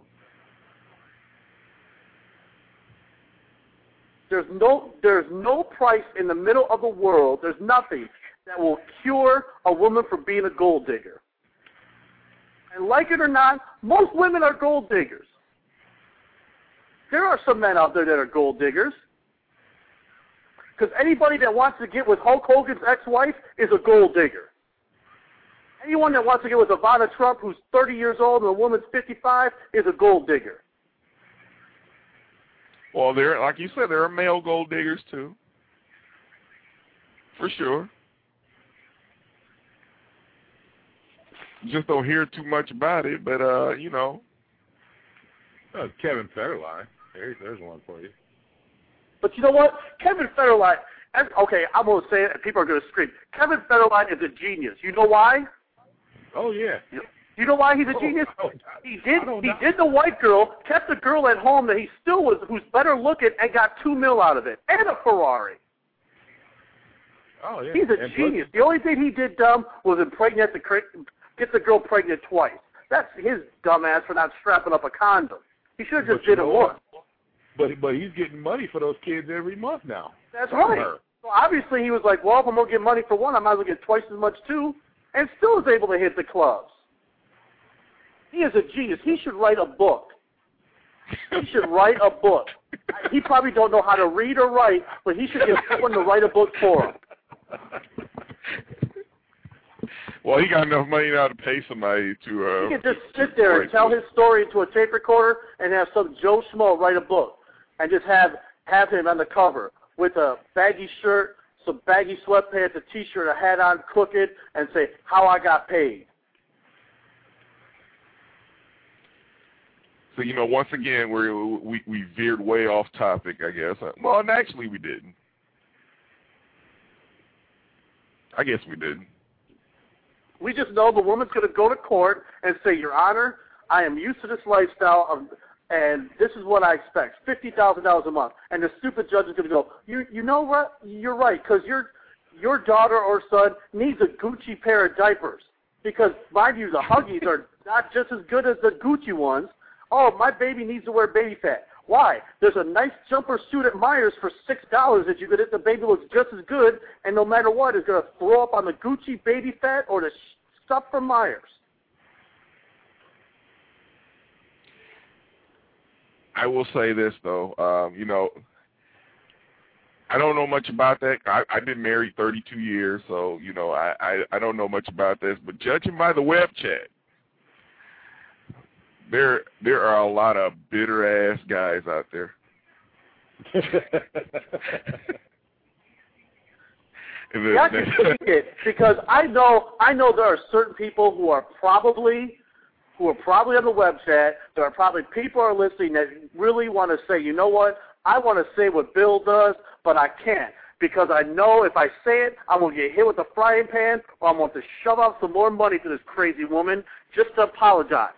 There's no, there's no price in the middle of the world, there's nothing that will cure a woman from being a gold digger. And like it or not, most women are gold diggers. There are some men out there that are gold diggers. Because anybody that wants to get with Hulk Hogan's ex-wife is a gold digger. Anyone that wants to get with Ivana Trump, who's thirty years old and the woman's fifty-five, is a gold digger. Well, there, like you said, there are male gold diggers too, for sure. Just don't hear too much about it, but uh, you know. Oh, Kevin Federline. There, there's one for you. But you know what? Kevin Federline, okay, I'm going to say it and people are going to scream. Kevin Federline is a genius. You know why? Oh, yeah. You, you know why he's a oh, genius? He did he know. did the white girl, kept the girl at home that he still was, who's better looking, and got two mil out of it, and a Ferrari. Oh, yeah. He's a and genius. The only thing he did dumb was impregnate the, get the girl pregnant twice. That's his dumb ass for not strapping up a condom. He should have just did it once. But but he's getting money for those kids every month now. That's right. Her. So obviously he was like, well, if I'm going to get money for one, I might as well get twice as much too, and still is able to hit the clubs. He is a genius. He should write a book. He should write a book. He probably don't know how to read or write, but he should get someone to write a book for him. Well, he got enough money now to pay somebody to... Uh, he can just sit there and tell his story into a tape recorder and have some Joe Schmo write a book and just have, have him on the cover with a baggy shirt, some baggy sweatpants, a T-shirt, a hat on, crooked, and say, how I got paid. So, you know, once again, we're, we we veered way off topic, I guess. Well, and actually we didn't. I guess we didn't. We just know the woman's going to go to court and say, Your Honor, I am used to this lifestyle, of, and this is what I expect, fifty thousand dollars a month. And the stupid judge is going to go, you you know what? You're right, because your, your daughter or son needs a Gucci pair of diapers. Because, mind you, the Huggies are not just as good as the Gucci ones. Oh, my baby needs to wear baby fat. Why? There's a nice jumper suit at Myers for six dollars that you could, the baby looks just as good, and no matter what, it's going to throw up on the Gucci baby fat or the stuff from Myers. I will say this, though. Um, you know, I don't know much about that. I, I've been married thirty-two years, so, you know, I, I, I don't know much about this. But judging by the web chat, There, there are a lot of bitter-ass guys out there. Yeah, I can see it because I know, I know there are certain people who are probably, who are probably on the web chat. There are probably people who are listening that really want to say, you know what? I want to say what Bill does, but I can't because I know if I say it, I'm going to get hit with a frying pan, or I'm going to shove out some more money to this crazy woman just to apologize.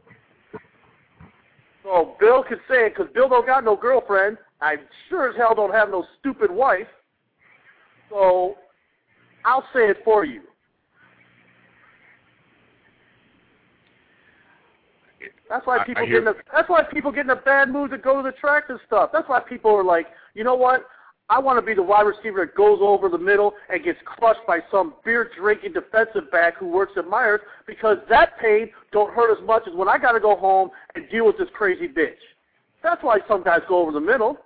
So Bill could say it because Bill don't got no girlfriend. I sure as hell don't have no stupid wife. So I'll say it for you. That's why people get in a, that's why people get in a bad mood to go to the track and stuff. That's why people are like, you know what? I want to be the wide receiver that goes over the middle and gets crushed by some beer-drinking defensive back who works at Myers because that pain don't hurt as much as when I got to go home and deal with this crazy bitch. That's why some guys go over the middle.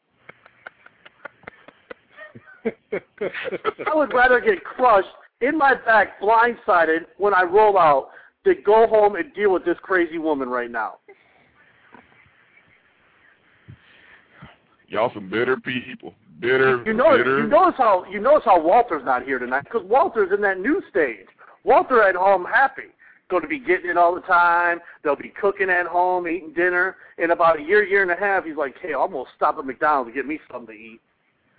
I would rather get crushed in my back, blindsided, when I roll out than go home and deal with this crazy woman right now. Y'all some bitter people. Bitter, you notice, bitter. You notice how you notice how Walter's not here tonight because Walter's in that new stage. Walter at home happy going to be getting it all the time. They'll be cooking at home, eating dinner. In about a year, year and a half, he's like, hey, I'm going to stop at McDonald's to get me something to eat.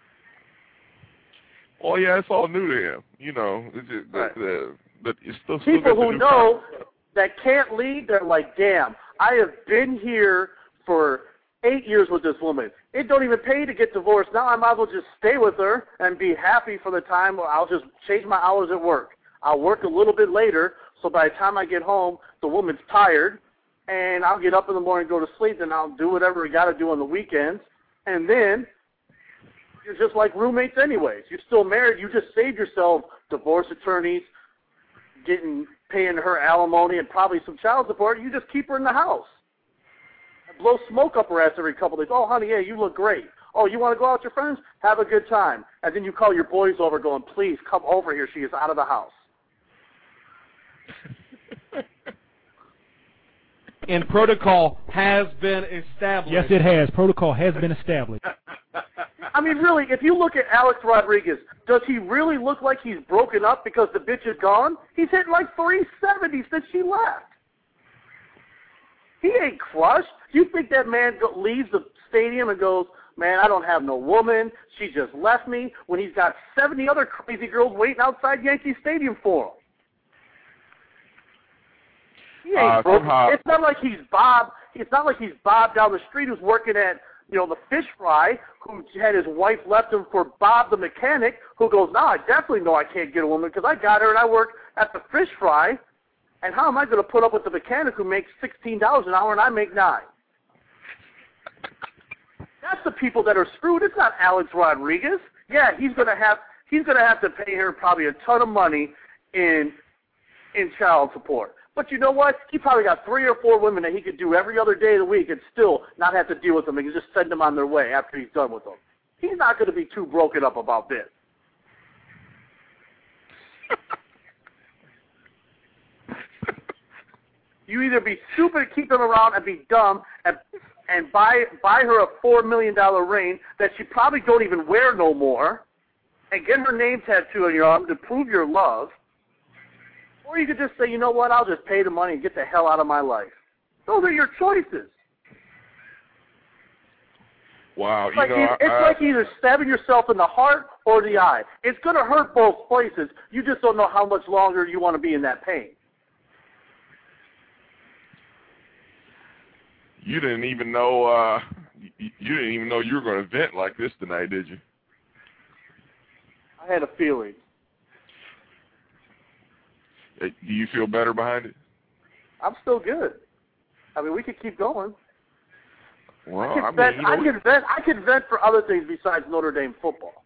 Well, yeah, it's all new to him. You know, it's just, right. the, the, the, it's still, still people who know concept. that can't leave, they're like, damn, I have been here for eight years with this woman. It don't even pay to get divorced. Now I might as well just stay with her and be happy for the time, or I'll just change my hours at work. I'll work a little bit later, so by the time I get home, the woman's tired, and I'll get up in the morning and go to sleep, and I'll do whatever we got to do on the weekends, and then you're just like roommates anyways. You're still married. You just saved yourself divorce attorneys, getting paying her alimony and probably some child support. You just keep her in the house. Blow smoke up her ass every couple days. Oh, honey, yeah, you look great. Oh, you want to go out with your friends? Have a good time. And then you call your boys over going, please come over here. She is out of the house. And protocol has been established. Yes, it has. Protocol has been established. I mean, really, if you look at Alex Rodriguez, does he really look like he's broken up because the bitch is gone? He's hitting like three seventy since she left. He ain't crushed. You think that man go, leaves the stadium and goes, man, I don't have no woman. She just left me, when he's got seventy other crazy girls waiting outside Yankee Stadium for him. He ain't uh, broken. somehow, It's not like he's Bob. It's not like he's Bob down the street who's working at, you know, the fish fry, who had his wife left him for Bob the mechanic, who goes, now I definitely know I can't get a woman because I got her and I work at the fish fry. And how am I going to put up with the mechanic who makes sixteen dollars an hour and I make nine? That's the people that are screwed. It's not Alex Rodriguez. Yeah, he's going to have he's going to have to pay her probably a ton of money in in child support. But you know what? He probably got three or four women that he could do every other day of the week and still not have to deal with them. He can just send them on their way after he's done with them. He's not going to be too broken up about this. You either be stupid and keep him around and be dumb and and buy buy her a four million dollar ring that she probably don't even wear no more, and get her name tattooed on your arm to prove your love. Or you could just say, you know what, I'll just pay the money and get the hell out of my life. Those are your choices. wow, It's, you like, know, you, it's I, like either stabbing yourself in the heart or the eye. It's going to hurt both places. You just don't know how much longer you want to be in that pain. you didn't even know uh, you, you didn't even know you were going to vent like this tonight, did you? I had a feeling. Do you feel better behind it? I'm still good. I mean, we could keep going. Well, I could I mean, vent. you know, I could vent. I could vent for other things besides Notre Dame football.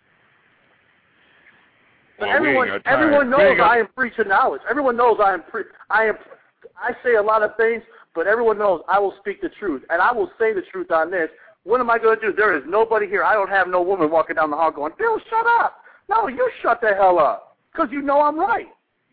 But well, everyone, we ain't got time. everyone We knows ain't got- I am preaching knowledge. Everyone knows I am. Pre- I am. I say a lot of things, but everyone knows I will speak the truth, and I will say the truth on this. What am I going to do? There is nobody here. I don't have no woman walking down the hall going, Bill, shut up. No, you shut the hell up, because you know I'm right.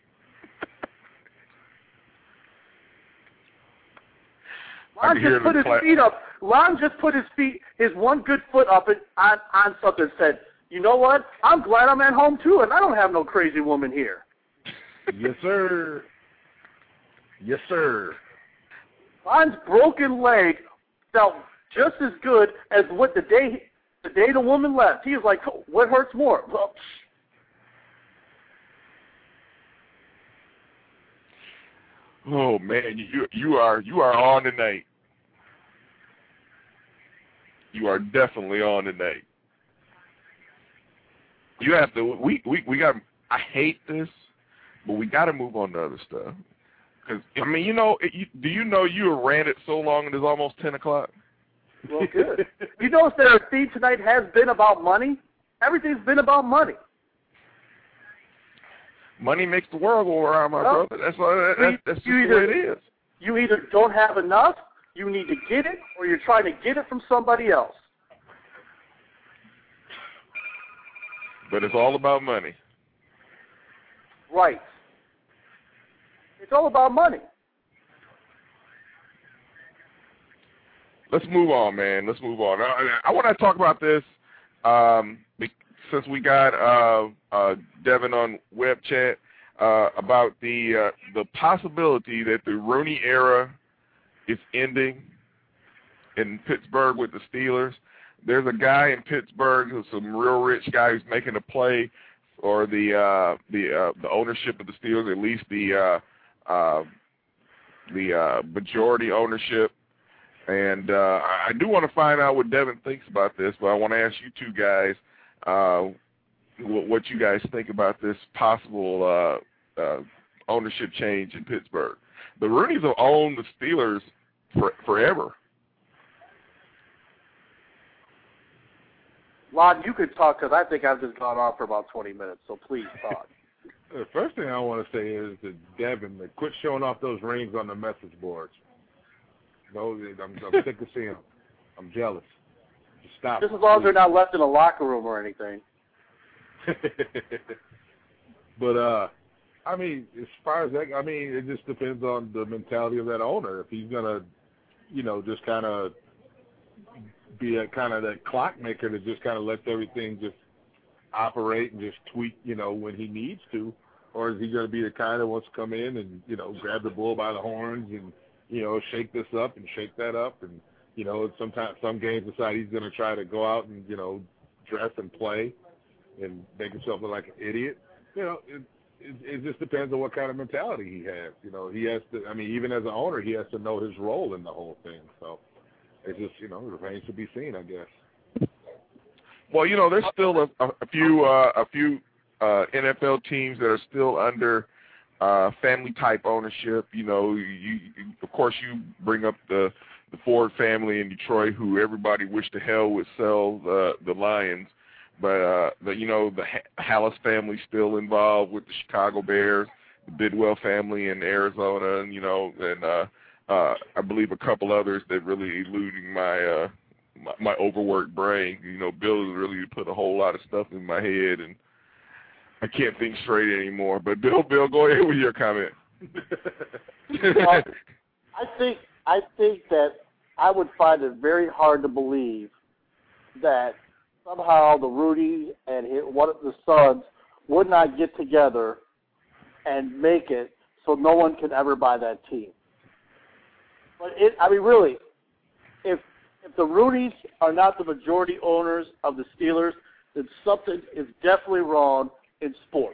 Lon just put his class. feet up. Lon just put his feet, his one good foot up it, on, on something and said, you know what? I'm glad I'm at home, too, and I don't have no crazy woman here. Yes, sir. Yes, sir. Lon's broken leg felt just as good as what the day the day the woman left. He was like, what hurts more? Well, oh man, you you are you are on tonight. You are definitely on tonight. You have to. We we we got. I hate this, but we got to move on to other stuff. Because I mean, you know, it, you, do you know you have ran it so long it is almost ten o'clock? well, good. You notice that our theme tonight has been about money? Everything's been about money. Money makes the world go around, my well, brother. That's all, that's, that's just you the way either, it is. You either don't have enough, you need to get it, or you're trying to get it from somebody else. But it's all about money. Right. It's all about money. Let's move on, man. Let's move on. I, I want to talk about this um, since we got uh, uh, Devin on web chat. uh, about the uh, the possibility that the Rooney era is ending in Pittsburgh with the Steelers. There's a guy in Pittsburgh who's some real rich guy who's making a play for the uh, the uh, the ownership of the Steelers, at least the uh, uh, the uh, majority ownership. And uh, I do want to find out what Devin thinks about this, but I want to ask you two guys uh, what you guys think about this possible uh, uh, ownership change in Pittsburgh. The Rooneys have owned the Steelers for, forever. Lon, you could talk because I think I've just gone on for about twenty minutes, so please talk. The first thing I want to say is that Devin, that quit showing off those rings on the message boards. No, I'm, I'm sick of seeing them. I'm jealous. Just stop. Just as long as they're not left in a locker room or anything. But, uh, I mean, as far as that, I mean, it just depends on the mentality of that owner. If he's going to, you know, just kind of be a kind of that clockmaker that just kind of lets everything just operate and just tweak, you know, when he needs to, or is he going to be the kind that wants to come in and, you know, grab the bull by the horns and, you know, shake this up and shake that up, and, you know, sometimes some games decide he's going to try to go out and, you know, dress and play and make himself look like an idiot. You know, it, it, it just depends on what kind of mentality he has. You know, he has to, I mean, even as an owner, he has to know his role in the whole thing. So it just, you know, it remains to be seen, I guess. Well, you know, there's still a, a few uh, a few uh, N F L teams that are still under uh, family-type ownership. You know, you, you, of course, you bring up the, the Ford family in Detroit, who everybody wished to hell would sell the, the Lions. But, uh, the, you know, the Hallis family's still involved with the Chicago Bears, the Bidwell family in Arizona, and, you know, and uh, uh, I believe a couple others that really eluding my, uh, my my overworked brain. You know, Bill has really put a whole lot of stuff in my head, and I can't think straight anymore. But, Bill, Bill, go ahead with your comment. uh, I think I think that I would find it very hard to believe that somehow the Rudy and his, one of the sons would not get together and make it so no one can ever buy that team. But it, I mean, really, if if the Rooneys are not the majority owners of the Steelers, then something is definitely wrong in sports.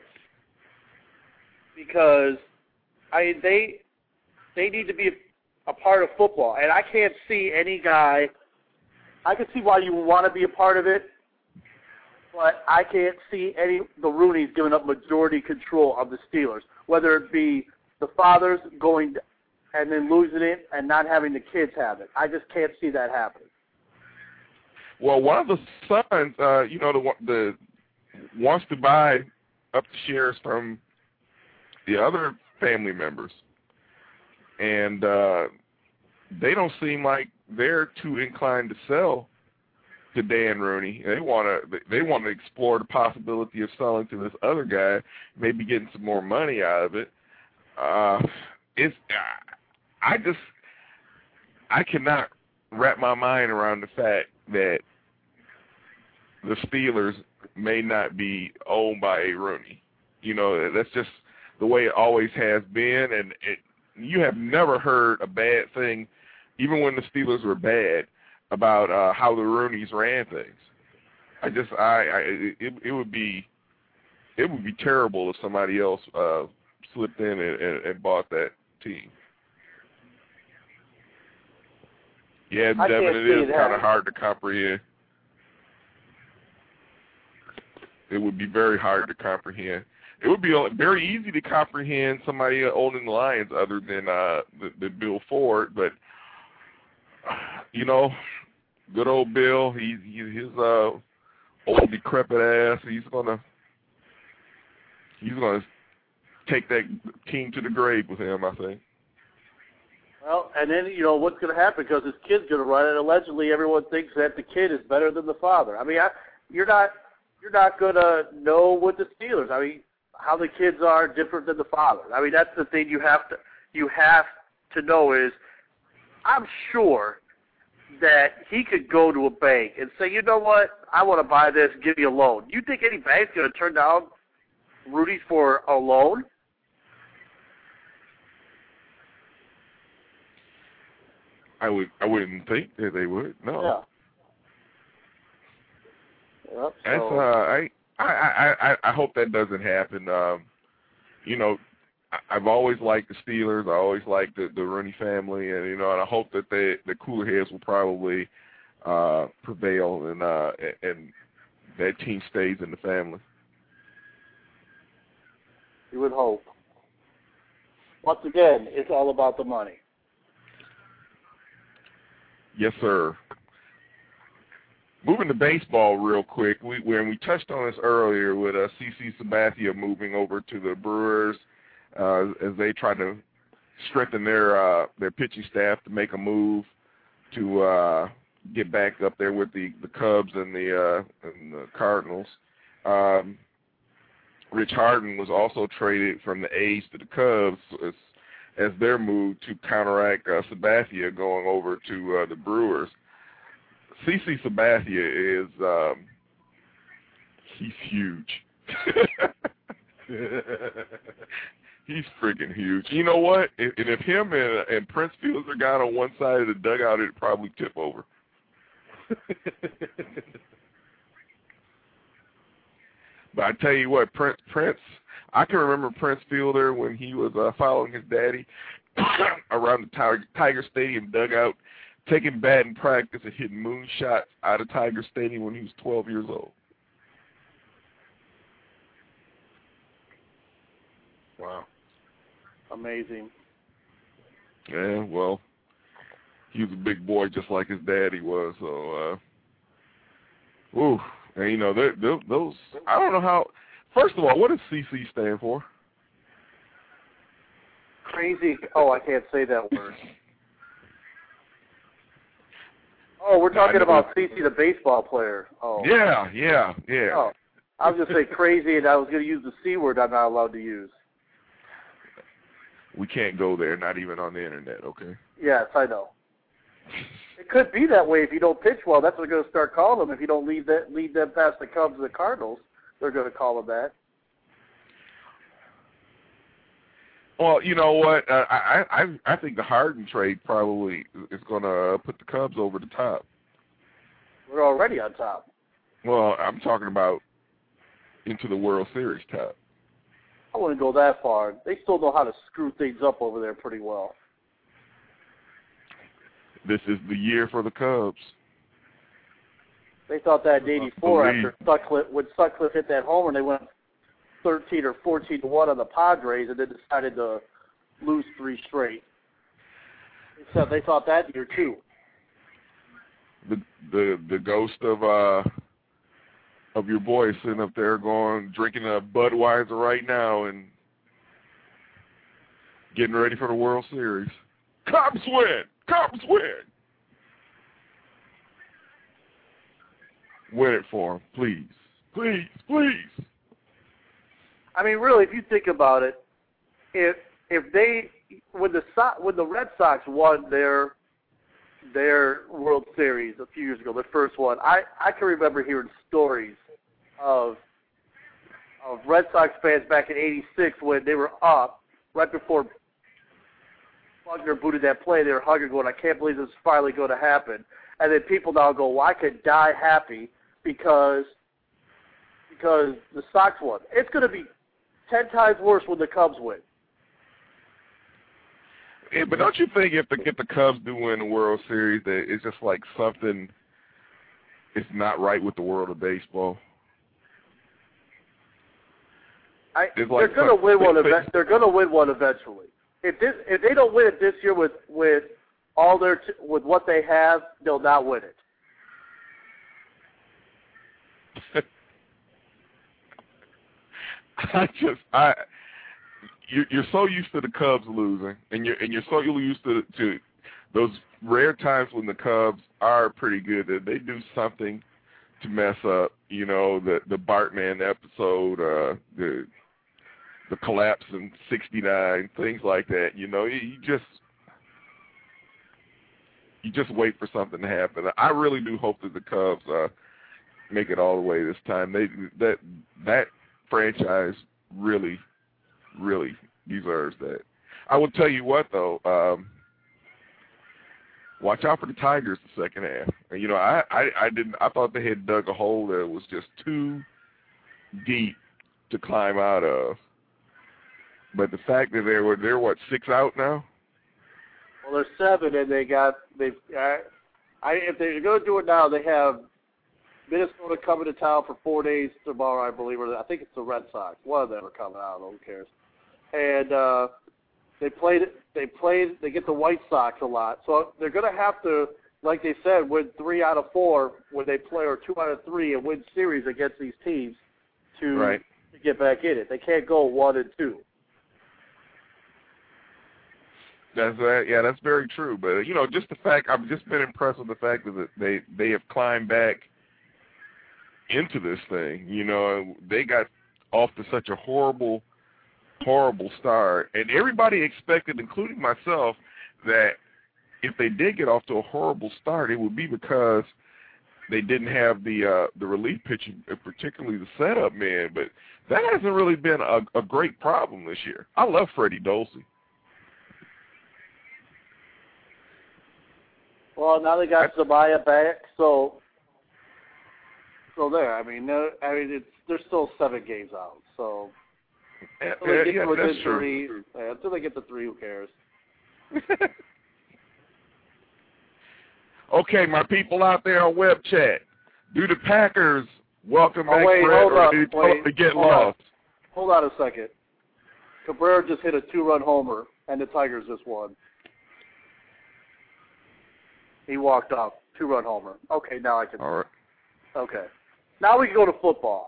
Because I mean, they they need to be a part of football, and I can't see any guy. I can see why you would want to be a part of it, but I can't see any the Rooneys giving up majority control of the Steelers, whether it be the fathers going and then losing it and not having the kids have it. I just can't see that happening. Well, one of the sons, uh, you know, the the wants to buy up the shares from the other family members, and uh, they don't seem like they're too inclined to sell to Dan Rooney. They want to they want to explore the possibility of selling to this other guy, maybe getting some more money out of it. Uh, it's I just I cannot wrap my mind around the fact that the Steelers may not be owned by a Rooney. You know, that's just the way it always has been, and it, you have never heard a bad thing, even when the Steelers were bad, about uh, how the Rooneys ran things. I just, I, I it, it would be, it would be terrible if somebody else uh, slipped in and, and, and bought that team. Yeah, I Devin, it is kind of that. hard to comprehend. It would be very hard to comprehend. It would be very easy to comprehend somebody owning the Lions other than uh, the, the Bill Ford, but you know, good old Bill, he, he his uh, old decrepit ass, he's gonna he's gonna take that team to the grave with him, I think. Well, and then, you know, what's going to happen because his kid's going to run it. Allegedly, everyone thinks that the kid is better than the father. I mean, I, you're not you're not going to know what the Steelers, I mean, how the kids are different than the father. I mean, that's the thing you have to you have to know is I'm sure that he could go to a bank and say, you know what, I want to buy this, give you a loan. You think any bank's going to turn down Rudy for a loan? I would. I wouldn't think that they would. No. Yeah. Yep, That's. so. Uh, I, I. I. I hope that doesn't happen. Um, you know, I, I've always liked the Steelers. I always liked the, the Rooney family, and you know, and I hope that they, the cooler heads will probably uh, prevail, and uh, and that team stays in the family. You would hope. Once again, it's all about the money. Yes, sir. Moving to baseball real quick, we when we touched on this earlier with uh, C C Sabathia moving over to the Brewers uh, as they try to strengthen their uh, their pitching staff to make a move to uh, get back up there with the, the Cubs and the, uh, and the Cardinals. Um, Rich Harden was also traded from the A's to the Cubs as, as their move to counteract uh, Sabathia going over to uh, the Brewers. C C Sabathia is um, he's huge. He's freaking huge. You know what? If, and if him and, and Prince Fielder got on one side of the dugout, it'd probably tip over. But I tell you what, Prince, Prince, I can remember Prince Fielder when he was uh, following his daddy around the Tiger, Tiger Stadium dugout, taking batting practice and hitting moonshots out of Tiger Stadium when he was twelve years old. Wow. Amazing. Yeah, well, he was a big boy just like his daddy was, so, uh, ooh. And, you know, they're, they're, those, I don't know how, first of all, what does C C stand for? Crazy. Oh, I can't say that word. Oh, we're talking about C C, the baseball player. Oh. Yeah, yeah, yeah. Oh, I was going to say crazy, and I was going to use the C word I'm not allowed to use. We can't go there, not even on the internet, okay? Yes, I know. It could be that way if you don't pitch well. That's what they're going to start calling them. If you don't lead that lead them past the Cubs and the Cardinals, they're going to call them that. Well, you know what? Uh, I I I think the Harden trade probably is going to put the Cubs over the top. We're already on top. Well, I'm talking about into the World Series top. I wouldn't go that far. They still know how to screw things up over there pretty well. This is the year for the Cubs. They thought that in eighty-four after Sutcliffe, when Sutcliffe hit that homer, they went thirteen or fourteen to one on the Padres, and then decided to lose three straight. They said they thought that year too. The the the ghost of uh of your boy is sitting up there going drinking a Budweiser right now and getting ready for the World Series. Cubs win! Cubs win! Win it for him, please. Please, please. I mean, really, if you think about it, if if they when the so- when the Red Sox won their their World Series a few years ago, their first one, I, I can remember hearing stories of of Red Sox fans back in eighty-six when they were up right before Buckner booted that play. They were hugging, going, "I can't believe this is finally going to happen." And then people now go, "Well, I could die happy because because the Sox won." It's going to be ten times worse when the Cubs win. Yeah, but don't you think if the if the Cubs do win the World Series, that it's just like something is not right with the world of baseball? I, It's they're like going to some- win one. they- Event, they're going to win one eventually. If this, if they don't win it this year with with all their t- with what they have, they'll not win it. I just I you're, you're so used to the Cubs losing, and you're and you're so used to to those rare times when the Cubs are pretty good that they do something to mess up. You know, the the Bartman episode, uh, the the collapse in sixty-nine, things like that. You know, you, you just you just wait for something to happen. I really do hope that the Cubs uh, make it all the way this time. They that that franchise really, really deserves that. I will tell you what, though. Um, watch out for the Tigers the second half. And, you know, I, I, I didn't. I thought they had dug a hole that was just too deep to climb out of. But the fact that they were they're what six out now. Well, they're seven, and they got they. I, I if they're going to do it now, they have Minnesota coming to town for four days tomorrow, I believe, or I think it's the Red Sox. One of them are coming out. Who cares? And uh, they played. They played. They get the White Sox a lot, so they're going to have to, like they said, win three out of four when they play, or two out of three, and win series against these teams to, right. to get back in it. They can't go one and two. That's uh, yeah, that's very true. But you know, just the fact I've just been impressed with the fact that they they have climbed back into this thing. You know, they got off to such a horrible, horrible start, and everybody expected, including myself, that if they did get off to a horrible start, it would be because they didn't have the uh, the relief pitching, particularly the setup man. But that hasn't really been a, a great problem this year. I love Freddie Dolce. Well, now they got Zabaya back, so so there. I mean, no, I mean, it's they're still seven games out. So until they get yeah, to that's three, true. Yeah, until they get to three, who cares? Okay, my people out there on web chat, do the Packers welcome Oh, back wait, Fred, hold or up, did he wait, totally get hold lost? On. Hold on a second. Cabrera just hit a two-run homer, and the Tigers just won. He walked off, two-run homer. Okay, now I can. All right. Okay. Now we can go to football.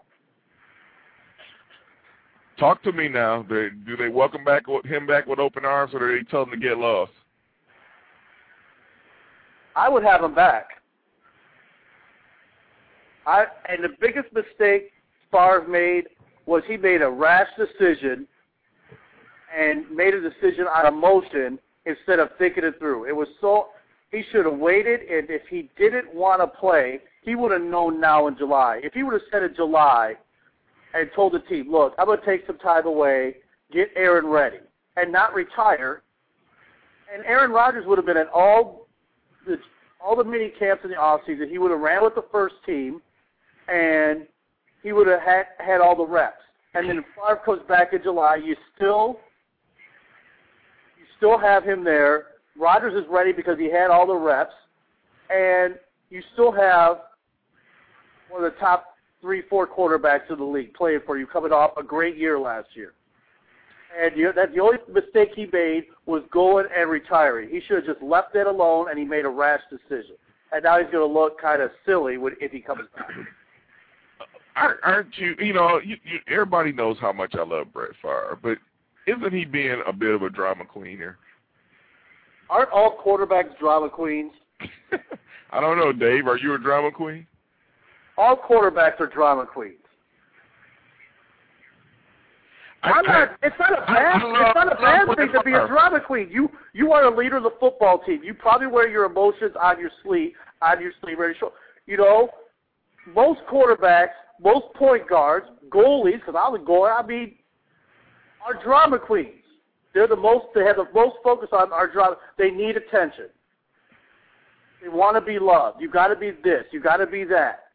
Talk to me now. They, do they welcome back him back with open arms, or do they tell him to get lost? I would have him back. I and the biggest mistake Favre made was he made a rash decision and made a decision on emotion instead of thinking it through. It was so he should have waited, and if he didn't want to play, he would have known now in July. If he would have said in July and told the team, look, I'm going to take some time away, get Aaron ready, and not retire, and Aaron Rodgers would have been at all the all the mini camps in the offseason. He would have ran with the first team, and he would have had, had all the reps. And then if Favre comes back in July, you still you still have him there. Rodgers is ready because he had all the reps, and you still have one of the top three, four quarterbacks in the league playing for you, coming off a great year last year. And you, that's the only mistake he made was going and retiring. He should have just left that alone, and he made a rash decision. And now he's going to look kind of silly when, if he comes back. Aren't you, you know, you, you, everybody knows how much I love Brett Favre, but isn't he being a bit of a drama queen here? Aren't all quarterbacks drama queens? I don't know, Dave. Are you a drama queen? All quarterbacks are drama queens. I, I'm not, I, it's not a bad, I, I love, it's not a bad thing to be a Favre. drama queen. You you are a leader of the football team. You probably wear your emotions on your sleeve, on your sleeve, ready to show. You know, most quarterbacks, most point guards, goalies, because I was goalie, I mean, are drama queens. They're the most, they have the most focus on our drama. They need attention. They want to be loved. You got to be this. You got to be that.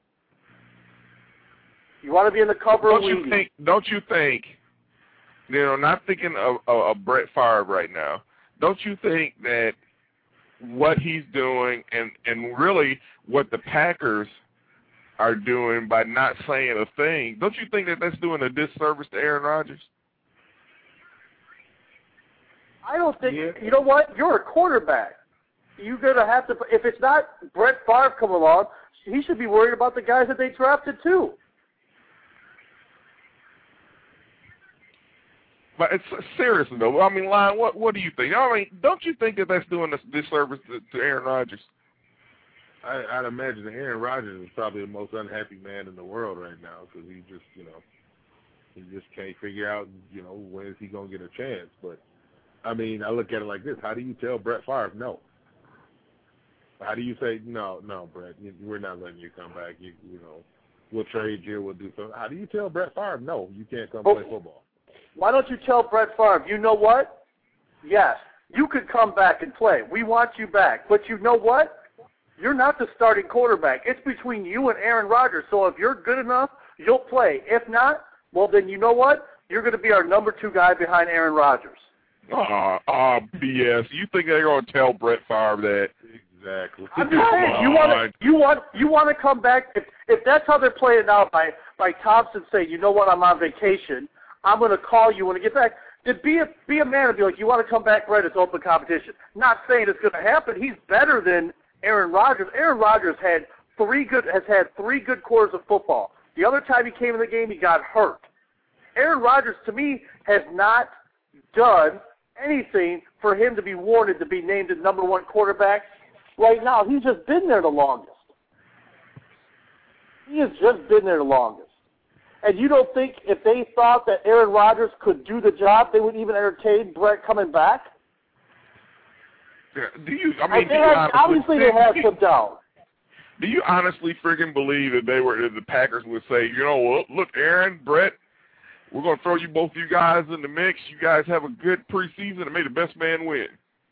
You want to be in the cover Don't of you Wheaties. think? Don't you think? You know, not thinking of, of, of Brett Favre right now. Don't you think that what he's doing, and and really what the Packers are doing by not saying a thing, don't you think that that's doing a disservice to Aaron Rodgers? I don't think, Yeah. you know what? You're a quarterback. You're going to have to, if it's not Brett Favre coming along, he should be worried about the guys that they drafted too. But it's seriously though. I mean, Lion, what what do you think? I mean, don't you think that that's doing a disservice to, to Aaron Rodgers? I, I'd imagine that Aaron Rodgers is probably the most unhappy man in the world right now because he just, you know, he just can't figure out, you know, when is he going to get a chance. But, I mean, I look at it like this. How do you tell Brett Favre no? How do you say, no, no, Brett, we're not letting you come back. You, you know, we'll trade you, we'll do something. How do you tell Brett Favre no, you can't come Oh. play football? Why don't you tell Brett Favre, you know what? Yes, You could come back and play. We want you back. But you know what? You're not the starting quarterback. It's between you and Aaron Rodgers. So if you're good enough, you'll play. If not, well, then you know what? You're going to be our number two guy behind Aaron Rodgers. Ah, uh, uh, B S. You think they're going to tell Brett Favre that? Exactly. I'm just saying, you want to you want you want to come back. If if that's how they're playing out by by Thompson saying, you know what, I'm on vacation. I'm going to call you when I get back. To be a be a man and be like, you want to come back, Brett? It's open competition. Not saying it's going to happen. He's better than Aaron Rodgers. Aaron Rodgers had three good has had three good quarters of football. The other time he came in the game, he got hurt. Aaron Rodgers, to me, has not done anything for him to be warranted to be named the number one quarterback. Right now, he's just been there the longest. He has just been there the longest. And you don't think if they thought that Aaron Rodgers could do the job, they would even entertain Brett coming back? Yeah, do you? I mean, they have, obviously they have some doubt. Do you honestly freaking believe that they were that the Packers would say, you know what? Look, Aaron, Brett, we're going to throw you both you guys in the mix. You guys have a good preseason and may the best man win.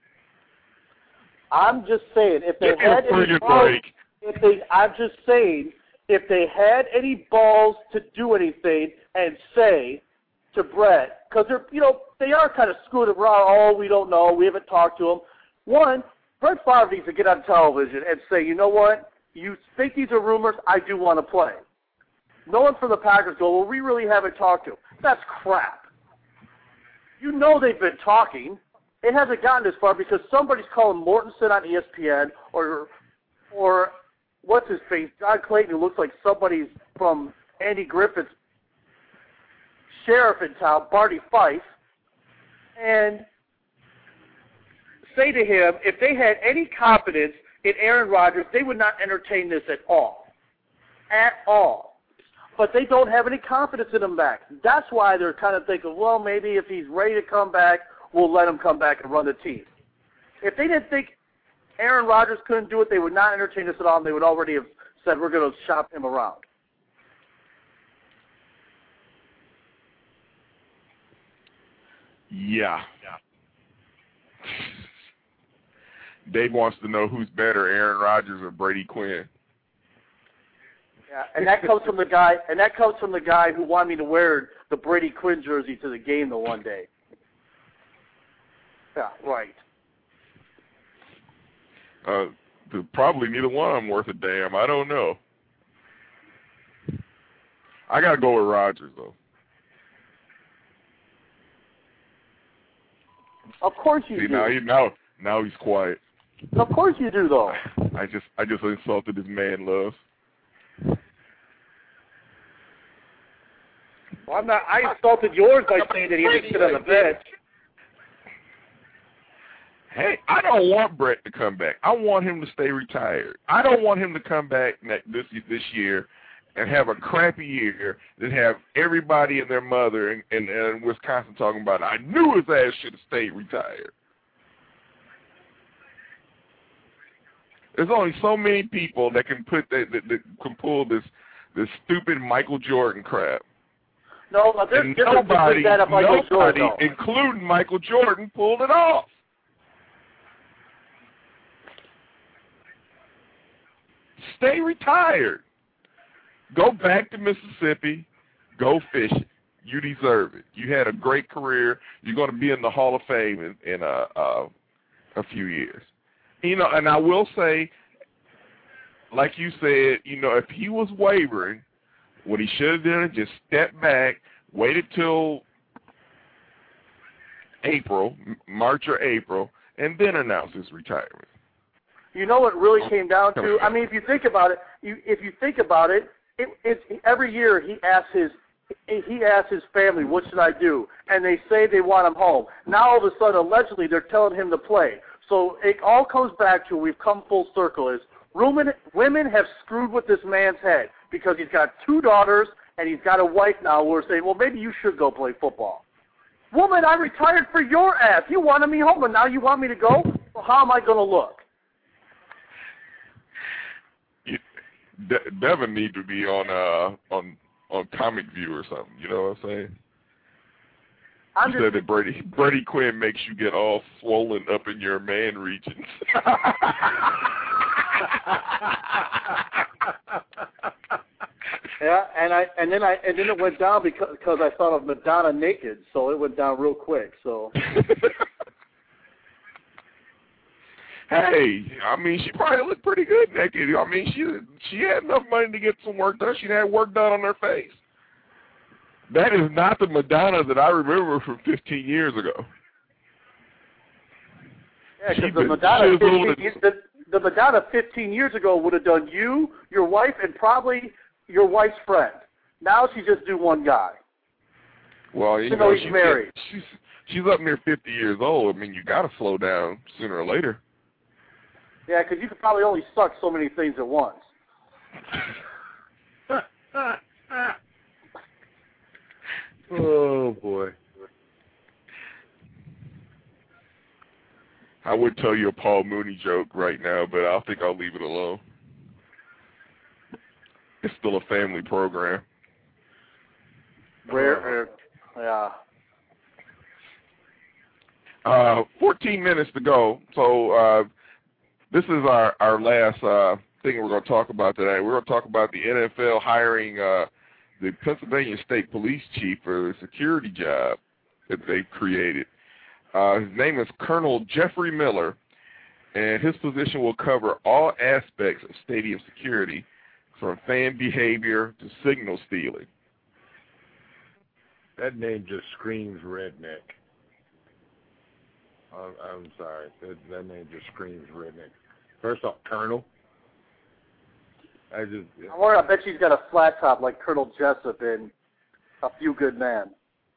I'm just saying, if they Give had me a any balls, break. if they, I'm just saying, if they had any balls to do anything and say to Brett, because they're, you know, they are kind of screwed around. Oh, we don't know. We haven't talked to him. One, Brett Favre needs to get on television and say, you know what? You think these are rumors? I do want to play. No one from the Packers go, well, we really haven't talked to him. That's crap. You know they've been talking. It hasn't gotten this far because somebody's calling Mortensen on E S P N or, or what's his face, John Clayton, who looks like somebody's from Andy Griffith's sheriff in town, Barney Fife, and say to him, if they had any confidence in Aaron Rodgers, they would not entertain this at all. At all. But they don't have any confidence in him back. That's why they're kind of thinking, well, maybe if he's ready to come back, we'll let him come back and run the team. If they didn't think Aaron Rodgers couldn't do it, they would not entertain this at all, and they would already have said, we're going to shop him around. Yeah. yeah. Dave wants to know who's better, Aaron Rodgers or Brady Quinn. Yeah, and that comes from the guy, and that comes from the guy who wanted me to wear the Brady Quinn jersey to the game the one day. Yeah, right. Uh, probably neither one of them worth a damn. I don't know. I gotta go with Rodgers though. Of course you See, do. now he now now he's quiet. Of course you do though. I just I just insulted his man love. Well, I'm not. I insulted yours by saying that he didn't sit on the bench. Hey, I don't want Brett to come back. I want him to stay retired. I don't want him to come back next, this this year and have a crappy year that have everybody and their mother in, in, in Wisconsin talking about it. I knew his ass should have stayed retired. There's only so many people that can put that, that, that can pull this this stupid Michael Jordan crap. No, there's and difference nobody, between that and Michael nobody, Jordan, though. including Michael Jordan, pulled it off. Stay retired. Go back to Mississippi. Go fishing. You deserve it. You had a great career. You're going to be in the Hall of Fame in, in a, uh, a few years. You know, and I will say, like you said, you know, if he was wavering, what he should have done is just step back, waited till April, March or April, and then announce his retirement. You know what really came down to? I mean, if you think about it, you, if you think about it, it, it's every year he asks his he asks his family, "What should I do?" And they say they want him home. Now all of a sudden, allegedly, they're telling him to play. So it all comes back to, we've come full circle, is women women have screwed with this man's head because he's got two daughters and he's got a wife now. We're saying, well, maybe you should go play football. Woman, I retired for your ass. You wanted me home, and now you want me to go? Well, how am I going to look? De- Devin need to be on uh on on Comic View or something. You know what I'm saying? I'm you just, said that Brady Brady Quinn makes you get all swollen up in your man regions. Yeah, and I and then I and then it went down because because I thought of Madonna naked, so it went down real quick. So. Hey, I mean, she probably looked pretty good naked. I mean, she she had enough money to get some work done. She had work done on her face. That is not the Madonna that I remember from fifteen years ago. Yeah, because the been Madonna, chiseled fifteen, the, the Madonna fifteen years ago would have done you, your wife, and probably your wife's friend. Now she just do one guy. Well, you Even know, though he's she's, married. she's she's up near fifty years old. I mean, you got to slow down sooner or later. Yeah, because you could probably only suck so many things at once. Oh, boy. I would tell you a Paul Mooney joke right now, but I think I'll leave it alone. It's still a family program. Rare, uh, yeah. Uh, fourteen minutes to go. So uh, this is our, our last uh, thing we're going to talk about today. We're going to talk about the N F L hiring uh, the Pennsylvania State Police Chief for the security job that they've created. Uh, his name is Colonel Jeffrey Miller, and his position will cover all aspects of stadium security, from fan behavior to signal stealing. That name just screams redneck. I'm, I'm sorry. That, that name just screams redneck. First off, Colonel. I just. I'm worried. I bet she's got a flat top like Colonel Jessup in A Few Good Men.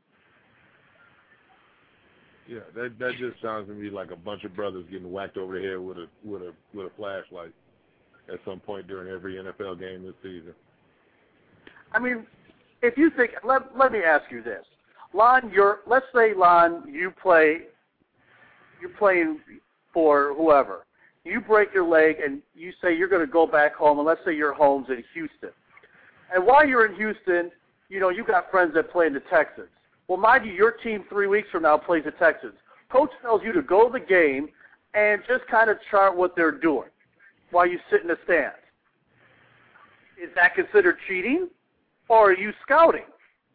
Yeah, that that just sounds to me like a bunch of brothers getting whacked over the head with a with a with a flashlight at some point during every N F L game this season. I mean, if you think, let let me ask you this, Lon. You're let's say, Lon, you play, you're playing for whoever. You break your leg and you say you're going to go back home, and let's say your home's in Houston. And while you're in Houston, you know you got friends that play in the Texans. Well, mind you, your team three weeks from now plays the Texans. Coach tells you to go to the game and just kind of chart what they're doing while you sit in the stands. Is that considered cheating, or are you scouting?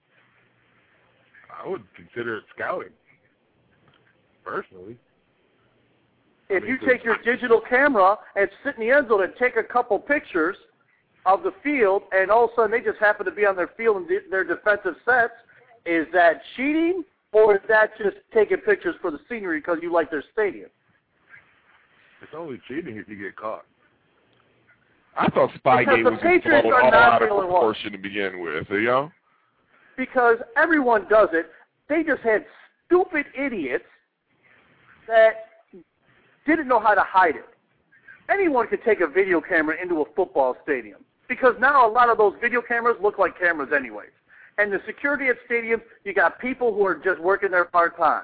I would consider it scouting, personally. If I mean, you take your digital camera and sit in the end zone and take a couple pictures of the field, and all of a sudden they just happen to be on their field and their defensive sets, is that cheating, or is that just taking pictures for the scenery because you like their stadium? It's only cheating if you get caught. I thought Spygate was Patriots blown are all not out of the only ones. proportion to begin with, you know? Because everyone does it. They just had stupid idiots that didn't know how to hide it. Anyone could take a video camera into a football stadium, because now a lot of those video cameras look like cameras anyways. And the security at stadiums, you got people who are just working there part-time.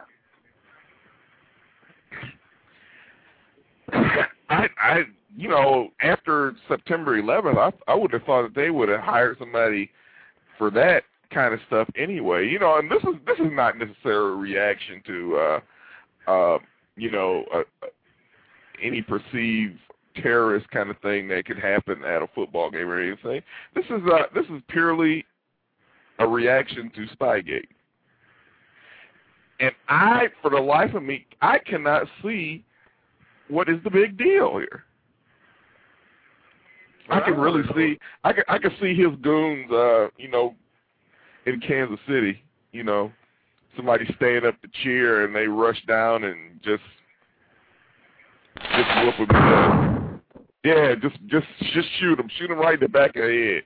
I, I, you know, after September eleventh, I, I would have thought that they would have hired somebody for that kind of stuff anyway. You know, and this is this is not necessarily a reaction to, uh, uh, you know, uh, any perceived terrorist kind of thing that could happen at a football game or anything. This is uh, this is purely a reaction to Spygate. And I, for the life of me, I cannot see what is the big deal here. I can really see, I can, I can see his goons, uh, you know, in Kansas City, you know, somebody staying up to cheer and they rush down and just, just whoop him to death. Yeah, just, just, just shoot him, shoot him right in the back of the head.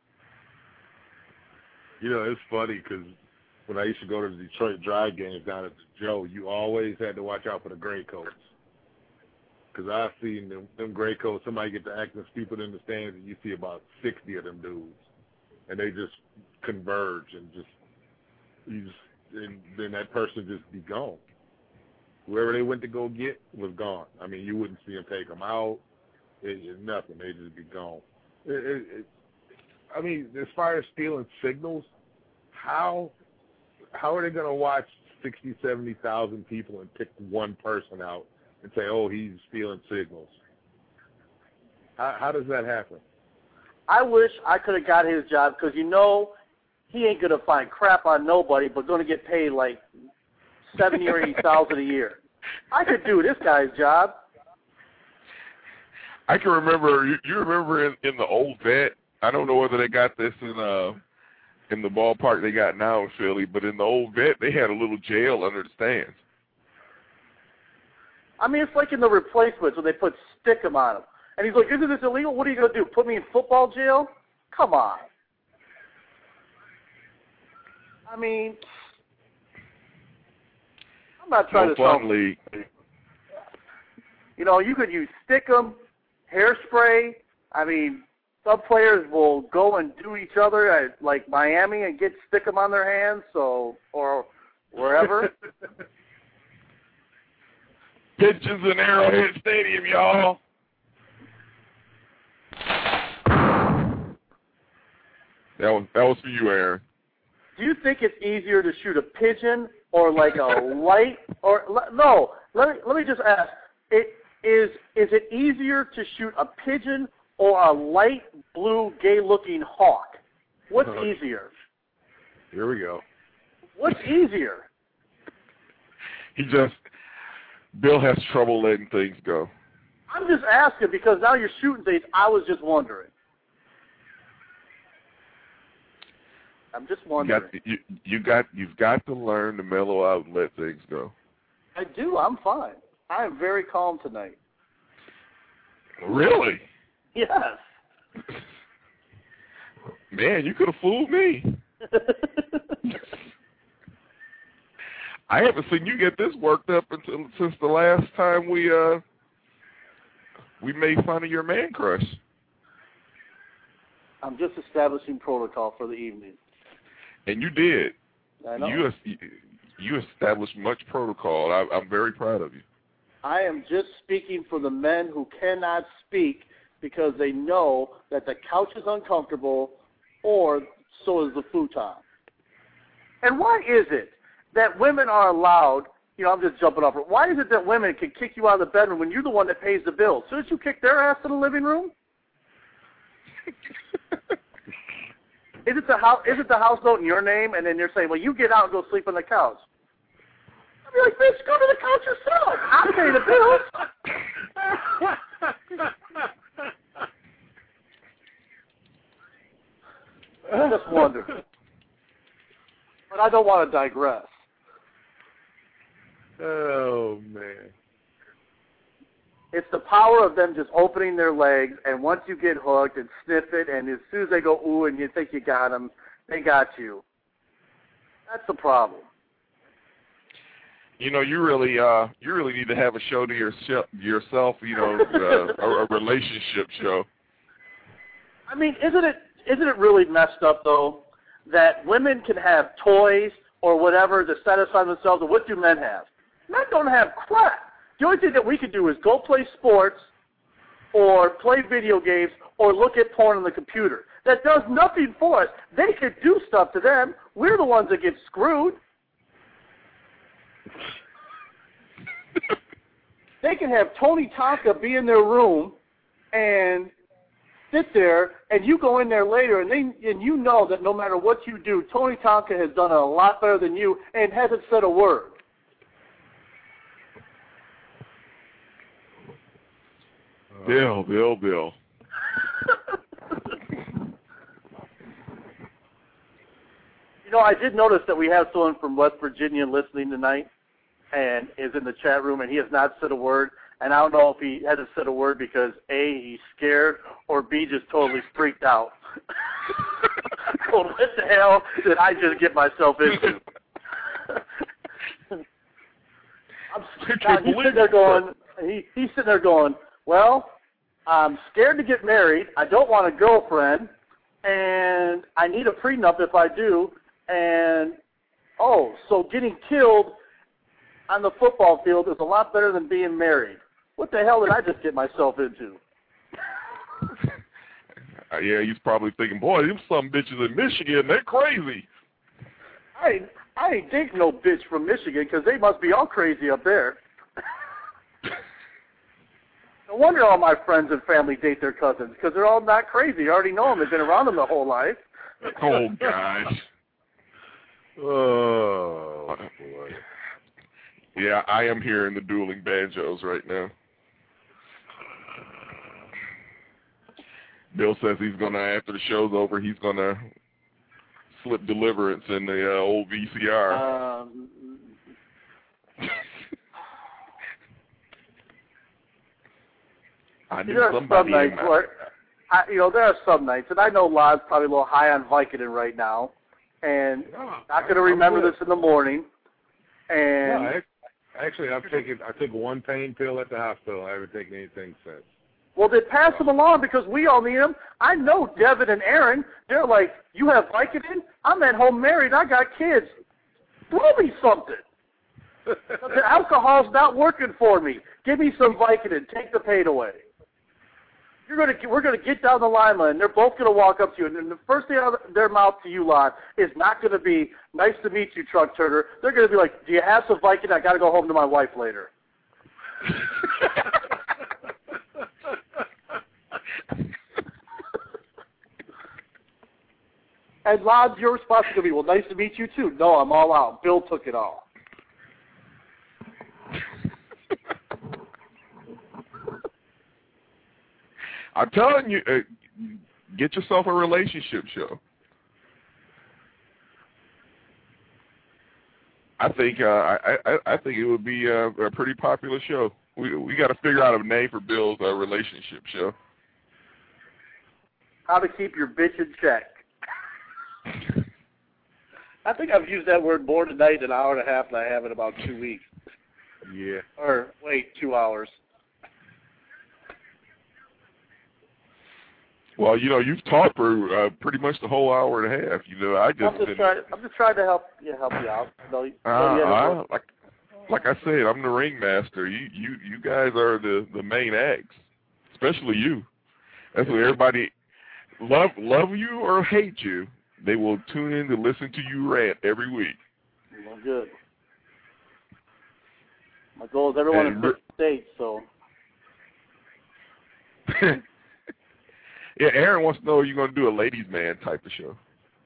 You know, it's funny because when I used to go to the Detroit Dry games down at the Joe, you always had to watch out for the gray coats. Because I've seen them, them gray coats, somebody get to acting stupid in the stands, and you see about sixty of them dudes. And they just converge and just, you just and then that person just be gone. Whoever they went to go get was gone. I mean, you wouldn't see them take them out. It, it, nothing. They'd just be gone. It, it, it, I mean, as far as stealing signals, how how are they going to watch sixty, seventy thousand people and pick one person out and say, oh, he's stealing signals. How, how does that happen? I wish I could have got his job because, you know, he ain't going to find crap on nobody but going to get paid like seventy or eighty thousand a year. I could do this guy's job. I can remember, you, you remember in, in the old vet, I don't know whether they got this in uh in the ballpark they got now in Philly, but in the old vet, they had a little jail under the stands. I mean, it's like in The Replacements when they put Stickum on him. And he's like, isn't this illegal? What are you going to do, put me in football jail? Come on. I mean, I'm not trying no to fun sound, league. You know, you could use Stickum, hairspray. I mean, some players will go and do each other at, like Miami and get Stickum on their hands, so or wherever. Pitches in Arrowhead Stadium, y'all. That was that was for you, Aaron. Do you think it's easier to shoot a pigeon or like a light or no? Let me let me just ask. It is is it easier to shoot a pigeon or a light blue gay-looking hawk? What's uh, easier? Here we go. What's easier? He just Bill has trouble letting things go. I'm just asking because now you're shooting things. I was just wondering. I'm just wondering. You got, you, you got, you've got to learn to mellow out and let things go. I do. I'm fine. I am very calm tonight. Really? Yes. Man, you could have fooled me. I haven't seen you get this worked up until since the last time we uh we made fun of your man crush. I'm just establishing protocol for the evening. And you did. I know. You you established much protocol. I, I'm very proud of you. I am just speaking for the men who cannot speak because they know that the couch is uncomfortable, or so is the futon. And why is it that women are allowed, you know, I'm just jumping off it, why is it that women can kick you out of the bedroom when you're the one that pays the bill? So did you kick their ass to the living room? Is it the house? Is it the house note in your name, and then you're saying, well, you get out and go sleep on the couch? I'd be like, bitch, go to the couch yourself. I'll pay the bills. I just wonder. But I don't want to digress. Oh, man. It's the power of them just opening their legs, and once you get hooked and sniff it, and as soon as they go, ooh, and you think you got them, they got you. That's the problem. You know, you really, uh, you really need to have a show to yourself, yourself. You know, uh, a, a relationship show. I mean, isn't it, isn't it really messed up though that women can have toys or whatever to satisfy themselves? And what do men have? Men don't have crap. The only thing that we can do is go play sports or play video games or look at porn on the computer. That does nothing for us. They could do stuff to them. We're the ones that get screwed. They can have Tony Tonka be in their room and sit there, and you go in there later, and they and you know that no matter what you do, Tony Tonka has done it a lot better than you and hasn't said a word. Bill, Bill, Bill. You know, I did notice that we have someone from West Virginia listening tonight and is in the chat room, and he has not said a word. And I don't know if he hasn't said a word because, A, he's scared, or B, just totally freaked out. Well, what the hell did I just get myself into? I'm, now, he's sitting there going, he, he's sitting there going, well, I'm scared to get married. I don't want a girlfriend, and I need a prenup if I do. And, oh, so getting killed on the football field is a lot better than being married. What the hell did I just get myself into? Uh, yeah, he's probably thinking, boy, them some bitches in Michigan, they're crazy. I I ain't dating no bitch from Michigan because they must be all crazy up there. No wonder all my friends and family date their cousins because they're all not crazy. I already know them. They've been around them their whole life. Oh, gosh. Oh, boy. Yeah, I am hearing the dueling banjos right now. Bill says he's going to, after the show's over, he's going to slip Deliverance in the uh, old V C R. Um, I knew there are somebody some nights in where, I, you know, there are some nights, and I know Lod's probably a little high on Vicodin right now, and No, not going to remember good. this in the morning. And No, I, actually, I've taken I took one pain pill at the hospital. I haven't taken anything since. well, they pass them along because we all need them. I know Devin and Aaron. They're like, you have Vicodin? I'm at home married. I got kids. Throw me something. The alcohol's not working for me. Give me some Vicodin. Take the pain away. You're gonna, we're gonna get down the line, and they're both gonna walk up to you, and then the first thing out of their mouth to you, Lon, is not gonna be "Nice to meet you, truck turner." They're gonna be like, "Do you have some Vicodin? I gotta go home to my wife later." And Lon, your response is gonna be, "Well, nice to meet you too." No, I'm all out. Bill took it all. I'm telling you, uh, get yourself a relationship show. I think uh, I, I I think it would be a, a pretty popular show. We we got to figure out a name for Bill's uh, relationship show. How to keep your bitch in check. I think I've used that word more tonight in an hour and a half than I have in about two weeks. Yeah. Or wait, two hours. Well, you know, you've talked for uh, pretty much the whole hour and a half. You know, I just I'm just been, trying. I'm just trying to help you help you out. You know, you uh, know, you I, had to- like like I said, I'm the ringmaster. You you you guys are the the main acts, especially you. That's what everybody love love you or hate you. They will tune in to listen to you rant every week. well, good. My goal is everyone in And fifty states. So yeah, Aaron wants to know if you're going to do a ladies' man type of show.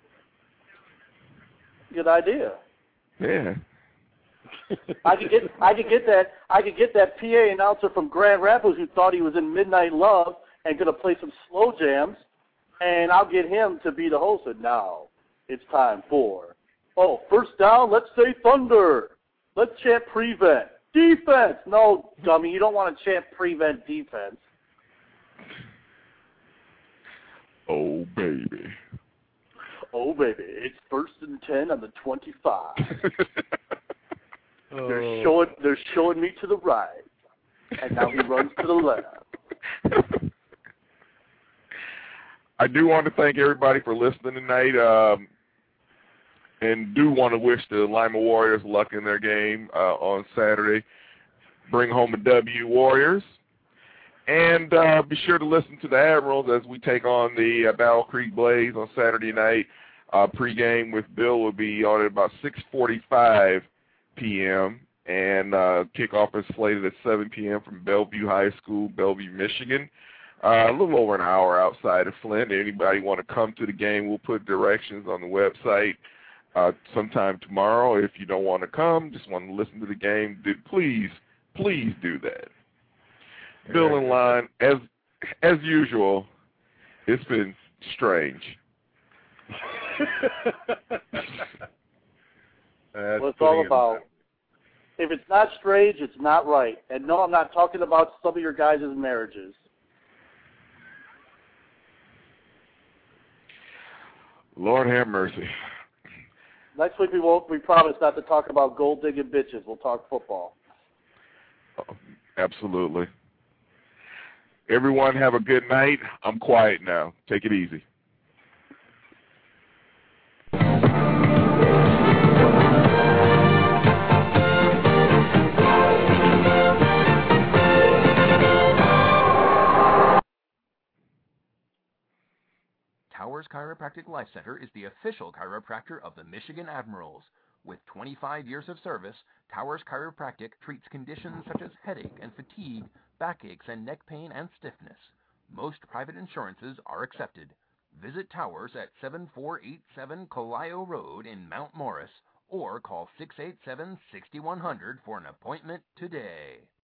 good idea. Yeah. I could get I could get that I could get that P A announcer from Grand Rapids who thought he was in Midnight Love and gonna play some slow jams, and I'll get him to be the host. And now it's time for oh first down. Let's say thunder. Let's chant prevent defense. No, dummy, you don't want to chant prevent defense. Oh baby. Oh baby, it's first and ten on the twenty-five. They're Oh. showing they're showing me to the right, and now he runs to the left. I do want to thank everybody for listening tonight, um, and do want to wish the Lima Warriors luck in their game uh, on Saturday. Bring home a W, Warriors. And uh, be sure to listen to the Admirals as we take on the uh, Battle Creek Blaze on Saturday night. Uh, pregame with Bill will be on at about six forty-five p.m. and uh, kickoff is slated at seven p.m. from Bellevue High School, Bellevue, Michigan. Uh, a little over an hour outside of Flint. Anybody want to come to the game, we'll put directions on the website uh, sometime tomorrow. If you don't want to come, just want to listen to the game, do, please, please do that. Bill in line, as as usual, it's been strange. That's What it's all putting it- about. If it's not strange, it's not right. And no, I'm not talking about some of your guys' marriages. Lord have mercy. Next week we won't. We promise not to talk about gold digging bitches. We'll talk football. Oh, absolutely. Everyone have a good night. I'm quiet now. Take it easy. Towers Chiropractic Life Center is the official chiropractor of the Michigan Admirals. With twenty-five years of service, Towers Chiropractic treats conditions such as headache and fatigue, backaches and neck pain and stiffness. Most private insurances are accepted. Visit Towers at seven four eight seven Colayo Road in Mount Morris or call six eight seven, six one zero zero for an appointment today.